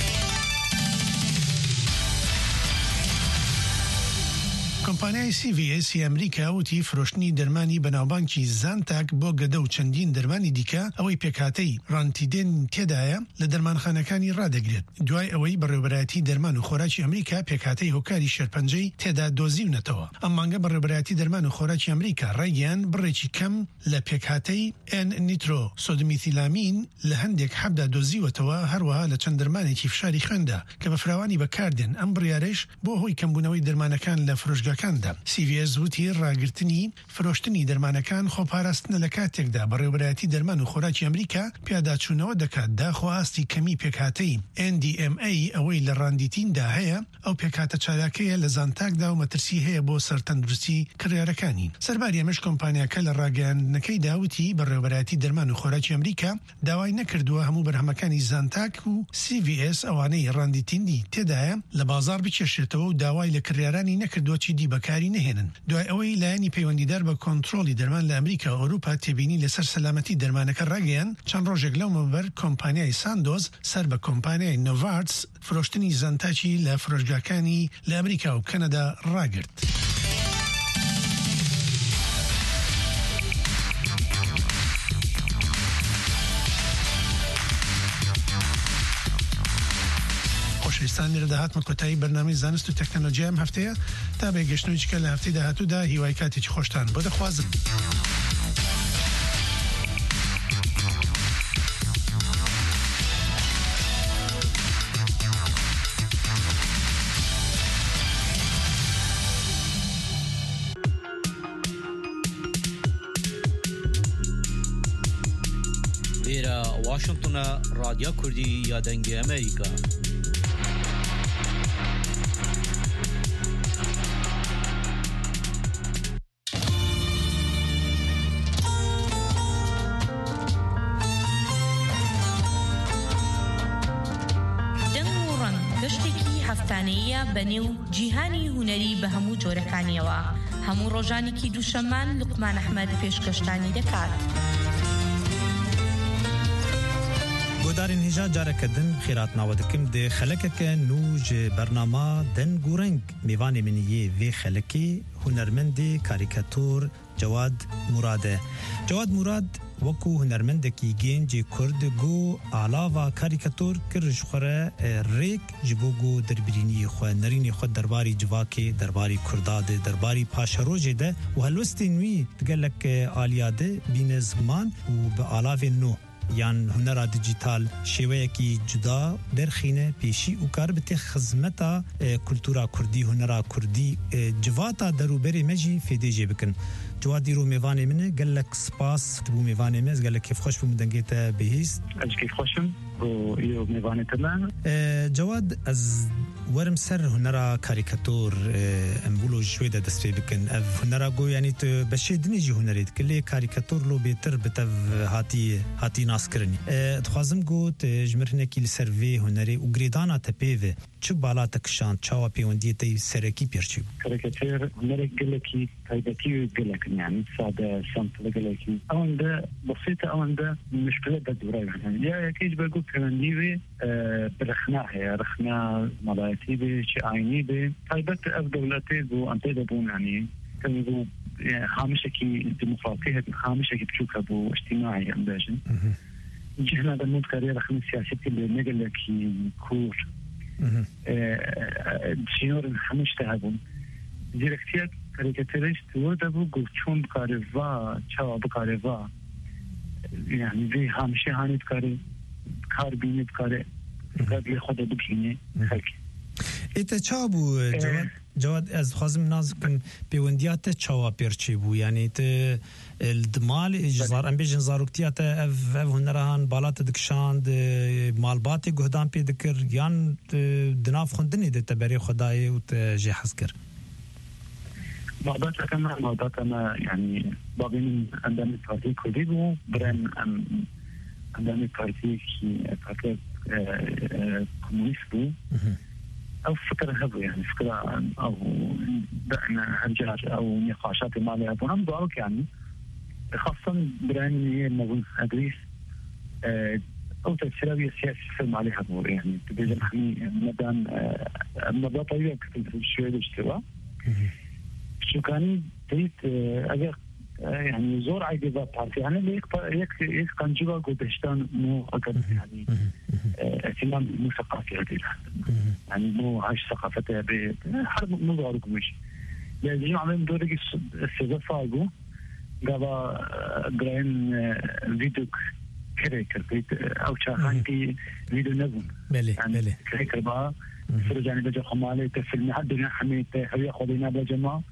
کۆمپانیای CVS ئەمریکا وتی فرۆشتنی دەرمانی بەناوبانکی زانتاک بۆ گەدە و چەندین دەرمانی دیکە ئەوەی پێکاتەی ڕانتیدێن تێدایە لە دەرمانخانەکانی ڕادەگرێت دوای ئەوەی بەڕێوەبەرایەتی دەرمان و خۆراکی ئەمریکا پێکاتەی هۆکاری شێرپەنجەی تێدا دۆزیونەتەوە ئەم مانگە بەڕێوەبەرایەتی دەرمان و خۆراکی ئەمریکا ڕێگەیان بڕێکی کەم لە پێکاتەی نیترۆ سۆدمیتیلامین لە هەندێک حەبدا دۆزیوەتەوە هەروەها لە چەند دەرمانێکی فشاری خوێندا کە بە فراوانی بەکاردێن ئەم بڕیارەش بۆ هۆی کەمبوونەوەی دەرمانەکان لە فرۆشگا CVS وتی ڕاگررتنی فرۆشتنی دەرمانەکان خۆپاراستنە لە کاتێکدا بەڕێوەبەرایەتی دەرمان و خۆراکی ئەمریکا پیاداچوونەوە دەکات داخواستی کەمی پێکاتەی NDMA ئەوەی لە ڕاندیتیندا هەیە ئەو پێکاتە چالاکەیە لە زانتاکدا و مەترسی هەیە بۆ سەرتەندروستی کڕیارەکانی سەرباری ئەمەش کۆمپانیاکە لە ڕاگەیاندنەکەی داوتی بەڕێوەبەرایەتی دەرمان و خۆراکی ئەمریکا داوای نەکردووە هەموو بەرهەمەکانی زانتاک و CVS ئەوانەی ڕاندیتینی تێدایە لە بازار بکێشێتەوە و داوای لە کڕیارانی نەکردووە چی دیبەکاری نهێنن دوای ئەوەی لایەنی پەیوەندیدار بە کۆنتڕۆلی دەرمان لە ئەمریکا و ئەوروپا تێبینی لەسەر سەلامەتی دەرمانەکە ڕاگەیان چەند ڕۆژێک لەو مەبەر کۆمپانیای ساندۆز سەر بە کۆمپانیای نۆڤارتس فرۆشتنی زانتاکی لە فرۆشگاکانی لە ئەمریکا و کەنەدا ڕاگرت. خۆشەویستان لێرە داهاتمە کۆتایی بەرنامەی زانست و تەکنۆلۆژیا ئەم هەفتەیە تا بێگەشتنەوەیەکی کە لە هەفتەی داهاتوودا هیوای کاتێکی خۆشتان بۆ دەخوازم.
واشنطن رادیو کردی یا دنگی امریکا
دەنگوڕن گەشتێکی هەفتانەیە بەنێو جیهانی هونەری بە هەموو جۆرەکانیەوە هەموو ڕۆژانێکی دووشەمان لوقمان ئەحمەد پێشکەشتانی دەکات.
گۆدارین هێژا جارەکەدن خێرات ناوە دەکەم دێ خەلەکەکە نوژ بەرنامە دەنگ و ڕەنگ میوانێ منیە وێ خەلەکی هونەرمەندی کاریکاتۆر جواد مرادە. جواد مراد وەکو هونەرمەندێکی گەنجی کورد گۆ ئالاوا کاریکاتۆر کرد خوڕە ڕێک ji بۆ گۆ دەربرینی خوێنەرینی خۆ دەرباری جوواکێ دەرباری کوردادە دەرباری پاشەڕۆژێ دە و هەلوستی نوی گەلک ئالیادە بینە زمان و بە ئالاوێ نۆ یان هنرا دیجیتال شێوەیەکی جودا دەرخینە پێشی و کار بتێ خزمەتا کولتورا کوردی هنرا کوردی جواتا دەروبەرێ مەجی فێدێژێ بکن. جواد دیرو میوانێ منە گەلک سپاس بوو میوانێ مەز گەلک کێف خۆش بوو دەنگێتە بەهیست
ئەجکێ خۆشم بۆ ئیرۆ میوانێتەمان.
جواد ئەز وەرم سەر هونەرا کاریکاتۆر ئەمبولۆ شوێدە دەست پێ بکەن ئەڤ هونەرا گۆیانیت بەشێ دنێژی هونەرێت کە لێ کاریکاتۆر لۆ بێتر بتەڤ هاتی ناسکردنی دخوازم گوت ژمرهنێکی لەسەر vê هونەرێ و گرێدانا te pêve çi balata kişan çawa pêwendiyê serekî pêrçî bû.
Karikatür hunerek gelekî taybetî gelekin yani sade samplı gelekî. Awanda basîta awanda müşkile de durayan. Ya yekî bergu pêwendî vê birxna heye rixna malayetî bê çi aynî bê taybet ev dewletê bû em pê de bûn yani kemî bû hamişekî demokratî hamişekî biçûk hebû ijtimai em bêjin. Cihna de mud kariye rixna siyasetî lê negelekî kûr شینۆرن هەمشتە هەبوون دیرەکتیەک کاریکاتۆریست وەردە بوو گفت چۆن بکارێڤا چاوا بکارێڤا یعنی vê hamişê hanî dikarê
کار بینید کار قبل خود بکنه خلکی
ایت چابو جواد از خازم ناز کن پیوندیات چاوا پرچی بو یعنی ت الدمال اجزار ام بیجن زاروکتیات اف هنرهان بالات دکشاند مالبات گهدان پی دکر یان دناف خوندنی ده تبری خدای و تجی حسکر
مالبات انا يعني بابين عندنا بارتي كودي بو برن عندنا بارتي بارتي كومونيست بو أو فكرة هذا يعني فكرة أو دعنا هرجات أو نقاشات مالية هم ضعوك يعني خاصة براني نظن أدريس أو تسيرابية سياسية فيلم عليها بور يعني تبي محمي مدام مدى طويلة كتب شوية الاجتواء شو كان تريد أجر يعني زور عيدي بطارتي يعني اللي يك قنجبا قدشتان مو أقل يعني اهتمام مو ثقافي هذه يعني مو عايش ثقافته بحرب مو ضارق مش لازم عملنا دوري السيزا فاقو قابا براين فيديوك كريكر أو شاهانتي فيديو نظم يعني كريكر بقى فرجاني بجا خمالي تفلمي حدنا حميته هوية خذينا بجماعة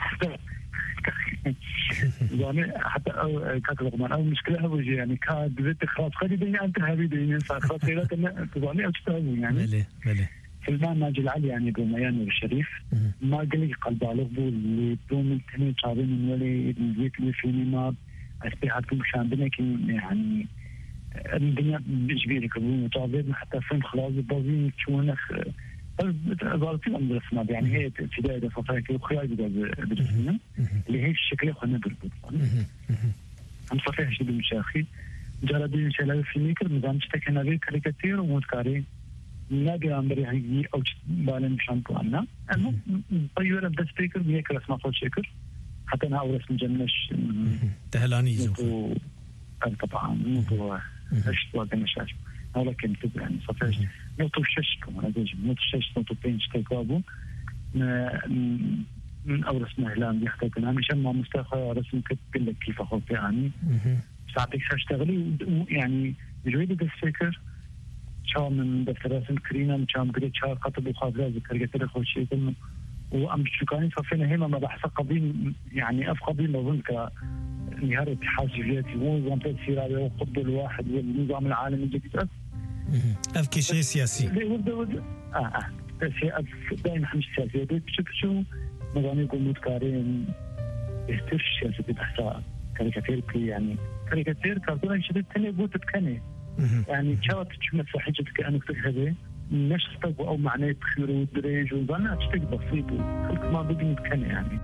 يعني حتى كاتب أو مشكلة هوجي يعني كاد بيت خلاص خدي بيني أنت هذي بيني خلاص خيرات أنا تظني أو تستهون يعني فيلمان ماجد علي يعني بميان الشريف ما قال لي قلب على اللي دوم التنين شعبين من ولي البيت اللي فيني ما أسبيحات كل شعبنا كن يعني الدنيا بيجبيري كلهم تعبير حتى فيلم خلاص بازين شونخ ظالتين أمر السماء يعني هي ابتدائي دفعتها كده خيال بدرسنا اللي هي الشكل خلنا بالبط هم صفيح شيء بالمشاخي جربين شلال في ميكر مزامش تكنا بيه كاريكاتير ومتكاري نادي أمري هيجي أو بالن شامبو أنا طيورة بس فكر ميكر اسمه خود شكر حتى أنا أول اسم جنش
تهلاني زوج
طبعا مو أشتوا كنشاش هذا كم تبع يعني صفيح نوتو ششكم أنا بيجي نوتو شش نوتو بينش كابو من أول اسمه إعلام بيحتاج أنا مش أما مستخدم رسم كتب لك كيف أخذ يعني ساعتك أشتغلي يعني جويد بس فكر شو من دفترات كرينا مشام قريت شهر خطب وخاطر ذكر قتل خوش شيء وأم شكاني صفينا هما ما بحث قبيل يعني أف قبيل نظن نهار اتحاد سوفيتي ونظام تأثير على القطب الواحد والنظام العالمي الجديد
أف كشيء سياسي
دائما حمش سياسي بشكل شو نظام يقول متكارين يستر السياسة بحثها كاريكاتير يعني كاريكاتير كارتون شديد تاني بوت تكني يعني شاوت تشمت صحيحتك أنك تكذب نشطك أو معناه بخير ودريج وظنها تشتك بسيط خلق ما بدي متكني يعني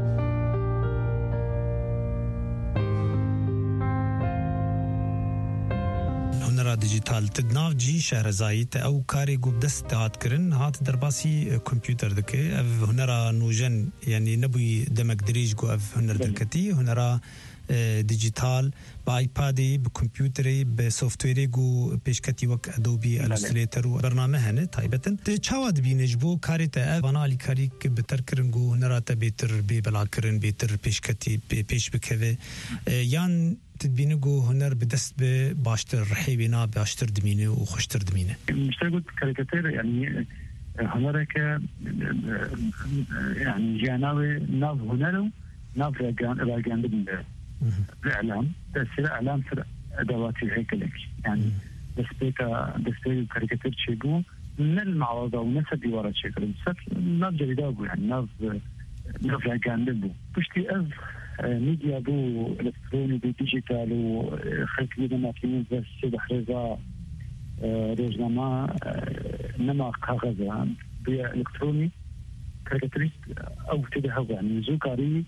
هنرا ديجيتال تدناف جي شهرزايي او كاري قوب دست هات كرن هات درباسي كمبيوتر دكي اف هنرا نوجن يعني نبوي دمك دريج قو اف هنر دكتي هنرا ديجيتال بايبادي بكمبيوتري بسوفتويري قو بيشكتي وك ادوبي الستريتر وبرنامج هنه تايبتن تشاود بينجبو كاري تا بنالي كاري بتر كرن قو هنرا تبيتر ببلا كرن بيتر بيشكتي بيش بكذا يان تدبينجو هنر بدست باشتر رحيبنا باشتر دمينه وخشتر دمينه
مشتاق كاريكاتير يعني هنرك يعني جاناوي ناف هنرو ناف راجان الإعلام تأثير إعلام في أدوات الهيكلة يعني دسبيكا كاريكاتير شيء من المعارضة ونفس ديوارات شكل بس ناف جريدة يعني ناف راجان دبو بشتي أز ميديا بو إلكتروني بو ديجيتال وخلق لنا ماكينين بس بحرزة روزنامة نما كاغذة بإلكتروني كاريكاتيريست أو تده يعني زوكاري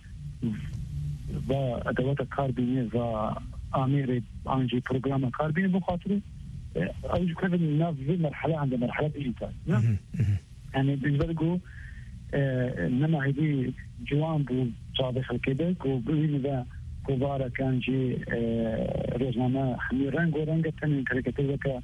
و ادوات کاربینی و آمیر آنجی پروگرام کاربینی بخاطر اوج كذا الناس في مرحله عند مرحله ديجيتال يعني بالنسبه لكم انما هذه جوان بو صادق الكيبك وبين ذا كبار كان جي روزنامه حميران ورنجه ثاني كاريكاتير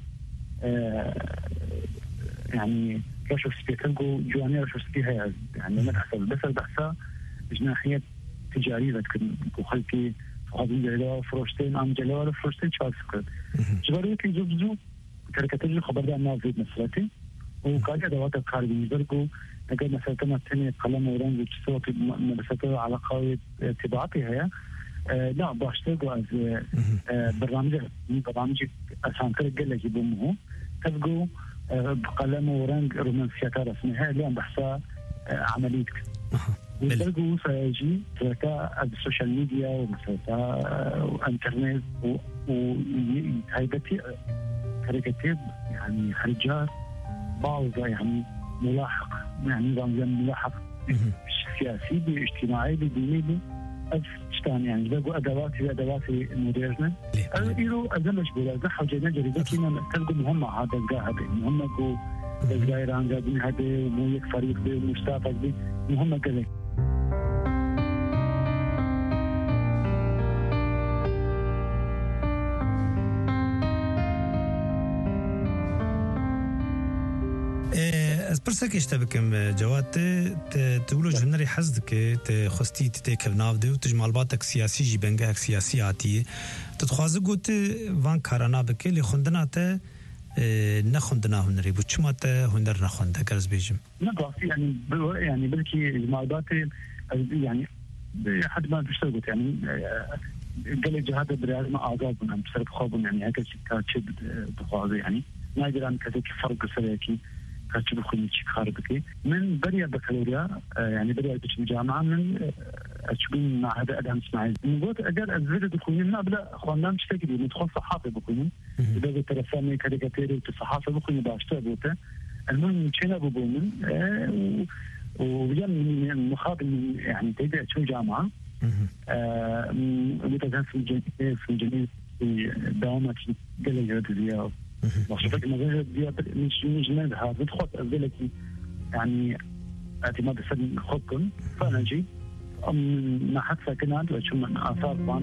يعني كشف سبيكنجو جواني رشوف فيها يعني ما تحصل بس البحثه جناحيه تجارية لكن وخلكي هذه جلوة فروشتين عم جلوة فروشتين شو أفكر جبروا كي زوجو كاريكاتير خبر ده الناس زيد مسرتي وكاجا دوات الخارجي برضو اگر مثلا تاني قلم ورنج تسوي مسرته على قاعدة ارتباطي هي لا باشتغل از برنامج اسان ترجل لك بمه تبقوا بقلم ورنج رومانسيات رسمها اللي بحثها عمليتك وبلغوا فيجي تلقى السوشيال ميديا ومثلا وانترنت وهيبتي كاريكاتير يعني خرجات بعض يعني ملاحق يعني نظام ملاحق سياسي باجتماعي بديني اشتان يعني بلغوا ادواتي مودرنه يرو ازمش بلا زحوا جينا جريدتنا تلقوا مهمه هذا القاعد مهمه الجزائر قاعدين هذا مو يك فريق مستافق دي مهمه كذا
برسك يشتبكم جوات تقولوا جنري حزدك تخستي تكبناف دي وتجمع الباتك سياسي جيبنجاك سياسياتي تتخوازق قلت فان كارانا بك اللي خندناته نخندنا هنري بوشماته هنر نخنده كرز بيجم
نقص يعني بلكي جماعاتي يعني حد ما بيشتغلت يعني قال الجهاد بريال ما اعجبنا بسبب خوفهم يعني هيك شيء بخوازه يعني ما يقدر ان كذا فرق سريكي كاتب خليني خاربكي من بريا بكالوريا يعني بريا بالجامعه من اشبين مع هذا ادهم اسماعيل نقول اجر الزرد بكون بلا اخواننا مش تقدر ندخل صحافه بكون اذا ترسمي كاريكاتير وتصحافه بكون باشتغلته المهم كنا بقوم ويم مخابل يعني تبدا شو جامعه متجه في الجميع في دوامات قال لي وشوفك المزاج دي مش نادها بدخل أزلكي يعني اعتماد السن خطن فأنا جي ما حد ساكنات وشو من آثار طبعا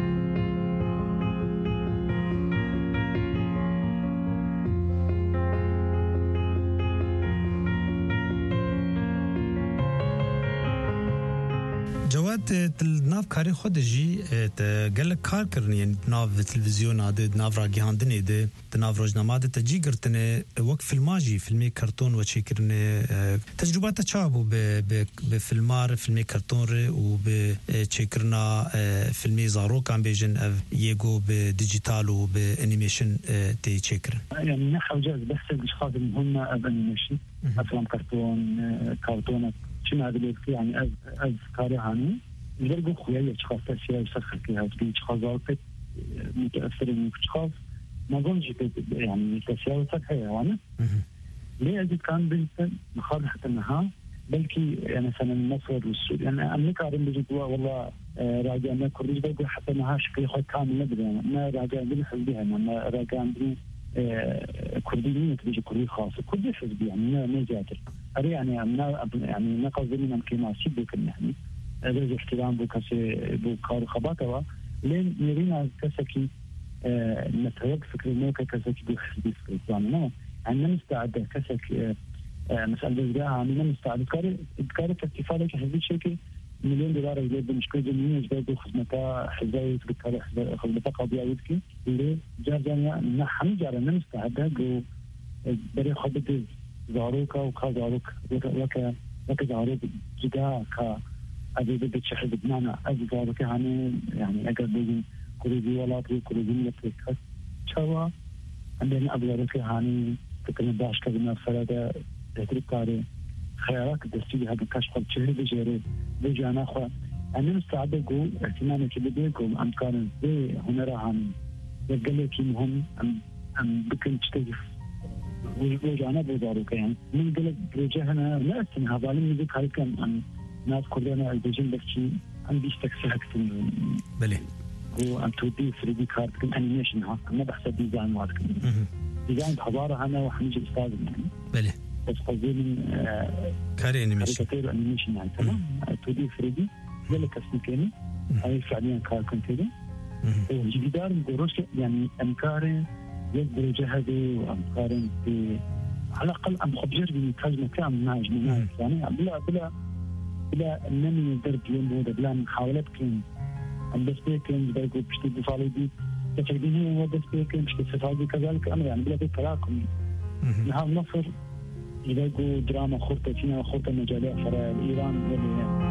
جواد الناف كاري خود جي قال لك كار كرني يعني ناف التلفزيون هذا ناف راجي هاندني ده ناف روزنامه ده تجي قرتني وقف الماجي فيلمي كرتون وشي كرني تجربات تشابو بفيلمار فيلمي كرتون وبتشكرنا فيلمي زارو كان بيجن يجو بديجيتال وبانيميشن تي تشكر
يعني نحو جاز بس الاشخاص المهمه انيميشن افلام كرتونات شنو هذا اللي يعني از كاري هاني يلقوا خويا اشخاص تاثير يسخر فيها تجي اشخاص متاثرين من اشخاص ما قلت يعني تاثير صحيح وانا ليه اجد كان بنت مخاض حتى انها بلكي يعني مثلا مصر والسود يعني امريكا بيجي والله راجع ما كوريج بقول حتى انها شكل خد كامل ندري ما راجع بنحس بها ما راجع عندي كرديين تبيجي كردي خاص كردي حزب يعني ما جادر أري يعني ما قصدي من أمكن أسيب بكن يعني هذا احترام بكار خباطة لين يرينا كسكي نتوقع فكر موقع كسكي بحزب يعني ما أنا مستعد كسك مسألة الجاه أنا مستعد كاري كاستفادة كحزب شيء $1 مليون يجيب مشكلة جميلة جدا خدمتها حزاوي تذكر خدمتها قضية يدك اللي جارنا نحن جارنا مستعدة بري خدمة زاروكا وكزاروك لك زاروك جدا كأبي بتشحذ بمعنى زاروك يعني أقدر بيجي كوريجي ولا كوريجي ملك شوا عندنا أبلارك يعني تكلم باش كذا فرادة تدريب كاري خيارات دستي هذا كشف الشهر بجري بيجانا خو أنا مستعد أقول اهتمامي كبديكم أم كان هنرا عن يقلك مهم أم بكن تشتغل وجانا بزاروك يعني من قلت بوجهنا لا أسمع هذا لم يذكر هالكم أن ناس كلنا البيجين بس أم بيستكسر هكتم
بلي
هو أم تودي 3D كارت كم أنيميشن ها ما بحسب ديزاين مالك ديزاين بحضارة أنا وحنيجي أستاذ يعني
بلي
بس قصدي من
كاري أنيميشن
كاريكاتير أنيميشن يعني تمام 2D 3D ذلك اسمكيني هاي فعليا كاركون كده وجدار بروش يعني أمكاري يقدر جهدي وأمكاري على الأقل أم خبجر بمتاجمة كام ناج يعني بلا أنني درب يوم بودا بلا محاولات كين أم بس بيكين بيقول بشتي بفالي دي بتقديمه ودس بيكن مش تستفادي كذلك أمر يعني بلا تراكمي نهار مصر يلاقوا دراما خرطة فينا خرطة مجالات فرا إيران واللي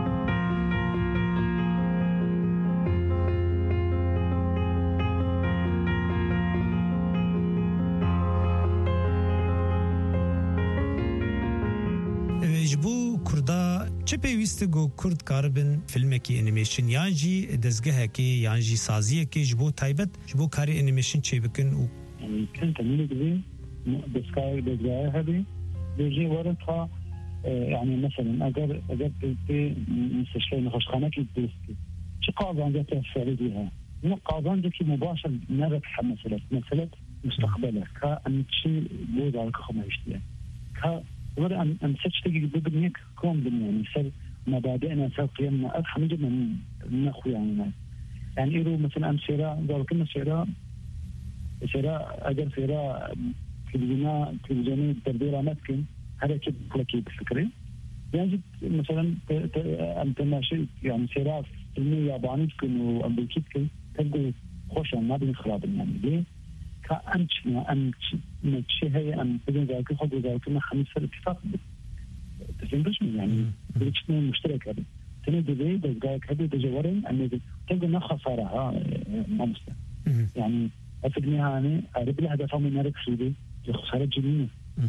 جبو كردا چه پیوسته گو کرد کاربن فیلمکی انیمیشن یانجی دزگه کی یانجی سازیه کی جبو تایبت جبو کاری انیمیشن چه بکن او
يعني كنت من قبل بسكاي دزگه هذه بيجي ورثها يعني مثلا اگر في مستشفى نخشخانه كي تدرسي شو قاضان جات تفعل بها من قاضان جاكي مباشر نربح مسألة مستقبلك كأن شيء بود على كخما يشتيه ورا أن سجتك بدنيك كون يعني سر مبادئنا سر قيمنا أفهم جدا من أخوي يعني إيرو مثلا أم سيرا قالوا كنا سيرا أجر سيرا تلفزيوني تدبير متكن هذا كده لكي بفكري يعني مثلا أنت ماشي يعني سيرا فيلم ياباني تكون وأمريكي تكون تبدو خوش ما بين خراب يعني ليه كأنت نتشي هي أن بدون ذلك خد ذلك ما خميس الاتفاق تسمعش يعني بيجتني مشترك هذا تنادي بيه دقائق هذا تجورين أن تلقى ما خسارة ما مستوى يعني أفدني هاني أريد لها دفع من نارك سودي لخسارة جميلة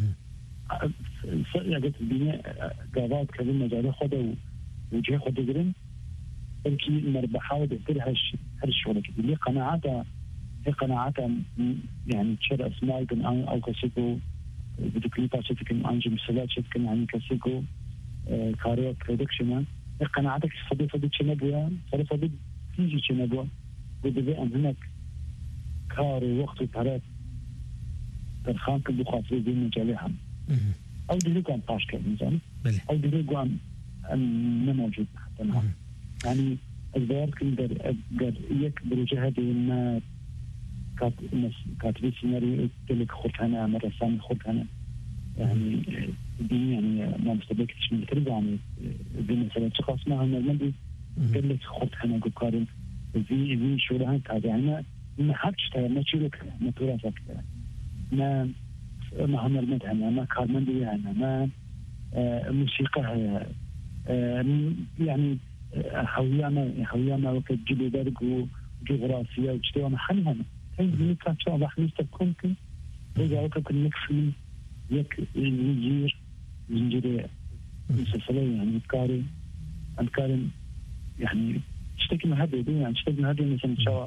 يعني الدنيا قاعدات كذا مجال خده وجه خده جرين بلكي مربحة وبيصير هالشغل كده اللي قناعاتها يعني تشر اسماء كان او كسيكو بدكليتا شتكن انجي مسلات شتكن يعني كسيكو كاريو برودكشن قناعاتك فضي تشنبوا فضي تيجي تشنبوا بدي ان هناك كاري وقت وطرات ترخان كل خاطري بين مجالها او ديريكو ان باشكل مثلا او ديريكو ان ما موجود حتى يعني الظاهر كندر يك بروجه هذه ما كاتبي سيناريو تلك خرطانة مرة ثانية خرطانة يعني دي يعني ما مستبكتش من ترجع يعني دي مثلا شخص ما هم المدي تلك خرطانة قارن في شغلها تابعنا ما حدش ما تشيلك ما تراثك ما هم المدها ما كارمندي يعني ما موسيقى يعني هويانا وقت جلو درق وجغرافيا وجتوا محلها هذه كانت شغلة حميسة كمكن إذا وكان نكفي يك يجير زنجيرية مسلسلين يعني أذكارن يعني اشتكي من هذا يعني اشتكي من هذا مثلا شوا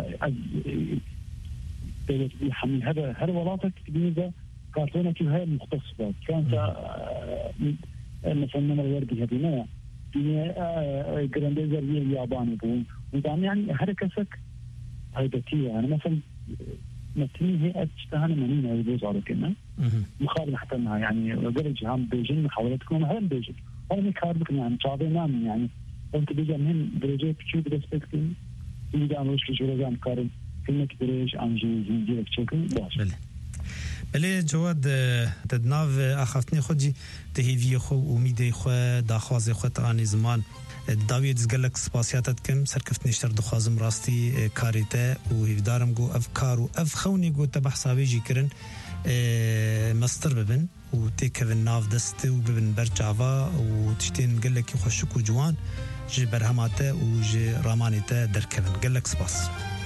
يحمل هذا ولاتك بالنسبة كارتونة كل هاي مختصة كانت مثلا من الوردي هذه ما جرانديزر الياباني بون وطبعا يعني حركتك هيبتية يعني مثلا مثلي هي أجتهانا منينة يبوز على كنا مخابل حتى معها يعني درجة هم بيجين محاولتكم هم بيجين ولا مكاربكم يعني شعبي نام يعني أنت بيجي من درجة بتشوف برسبكتين إذا أنا وش كشورة زام كارم كلمة درجة أنجي زنجيرك شكل باش
بله جواد تدناف أخفتني خودي تهيفي خو وميدي خو داخوازي خو تراني زمان داوید زگلک سپاسیاتت کم سرکفت نشتر دخوازم راستی کاریته و هیدارم گو افکار و افخونی گو تبحثاوی جی کرن مستر ببن و تیکون ناف دست و ببن برچاوا و تشتین گلکی خوشک و جوان جی برهماته و جی رامانیته درکون گلک سپاس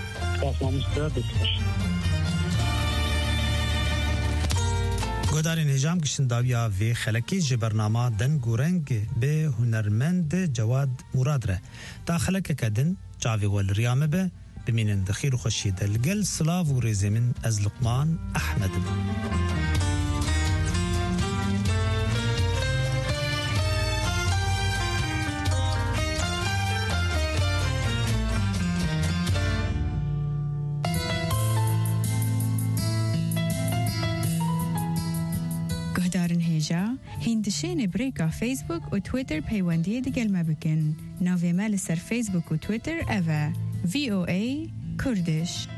گودارین هجام گشتن داویا و خلکی جی برنامه دن گورنگ به هنرمند جواد مراد ره تا خلک کدن جاوی والریامه به بمینن دخیر و خوشی دلگل سلاو و ریزی من از لقمان احمد
هندشين بريكا فيسبوك وتويتر بيواندية دقل ما بكن نوفي مال سر فيسبوك وتويتر أفا VOA كردش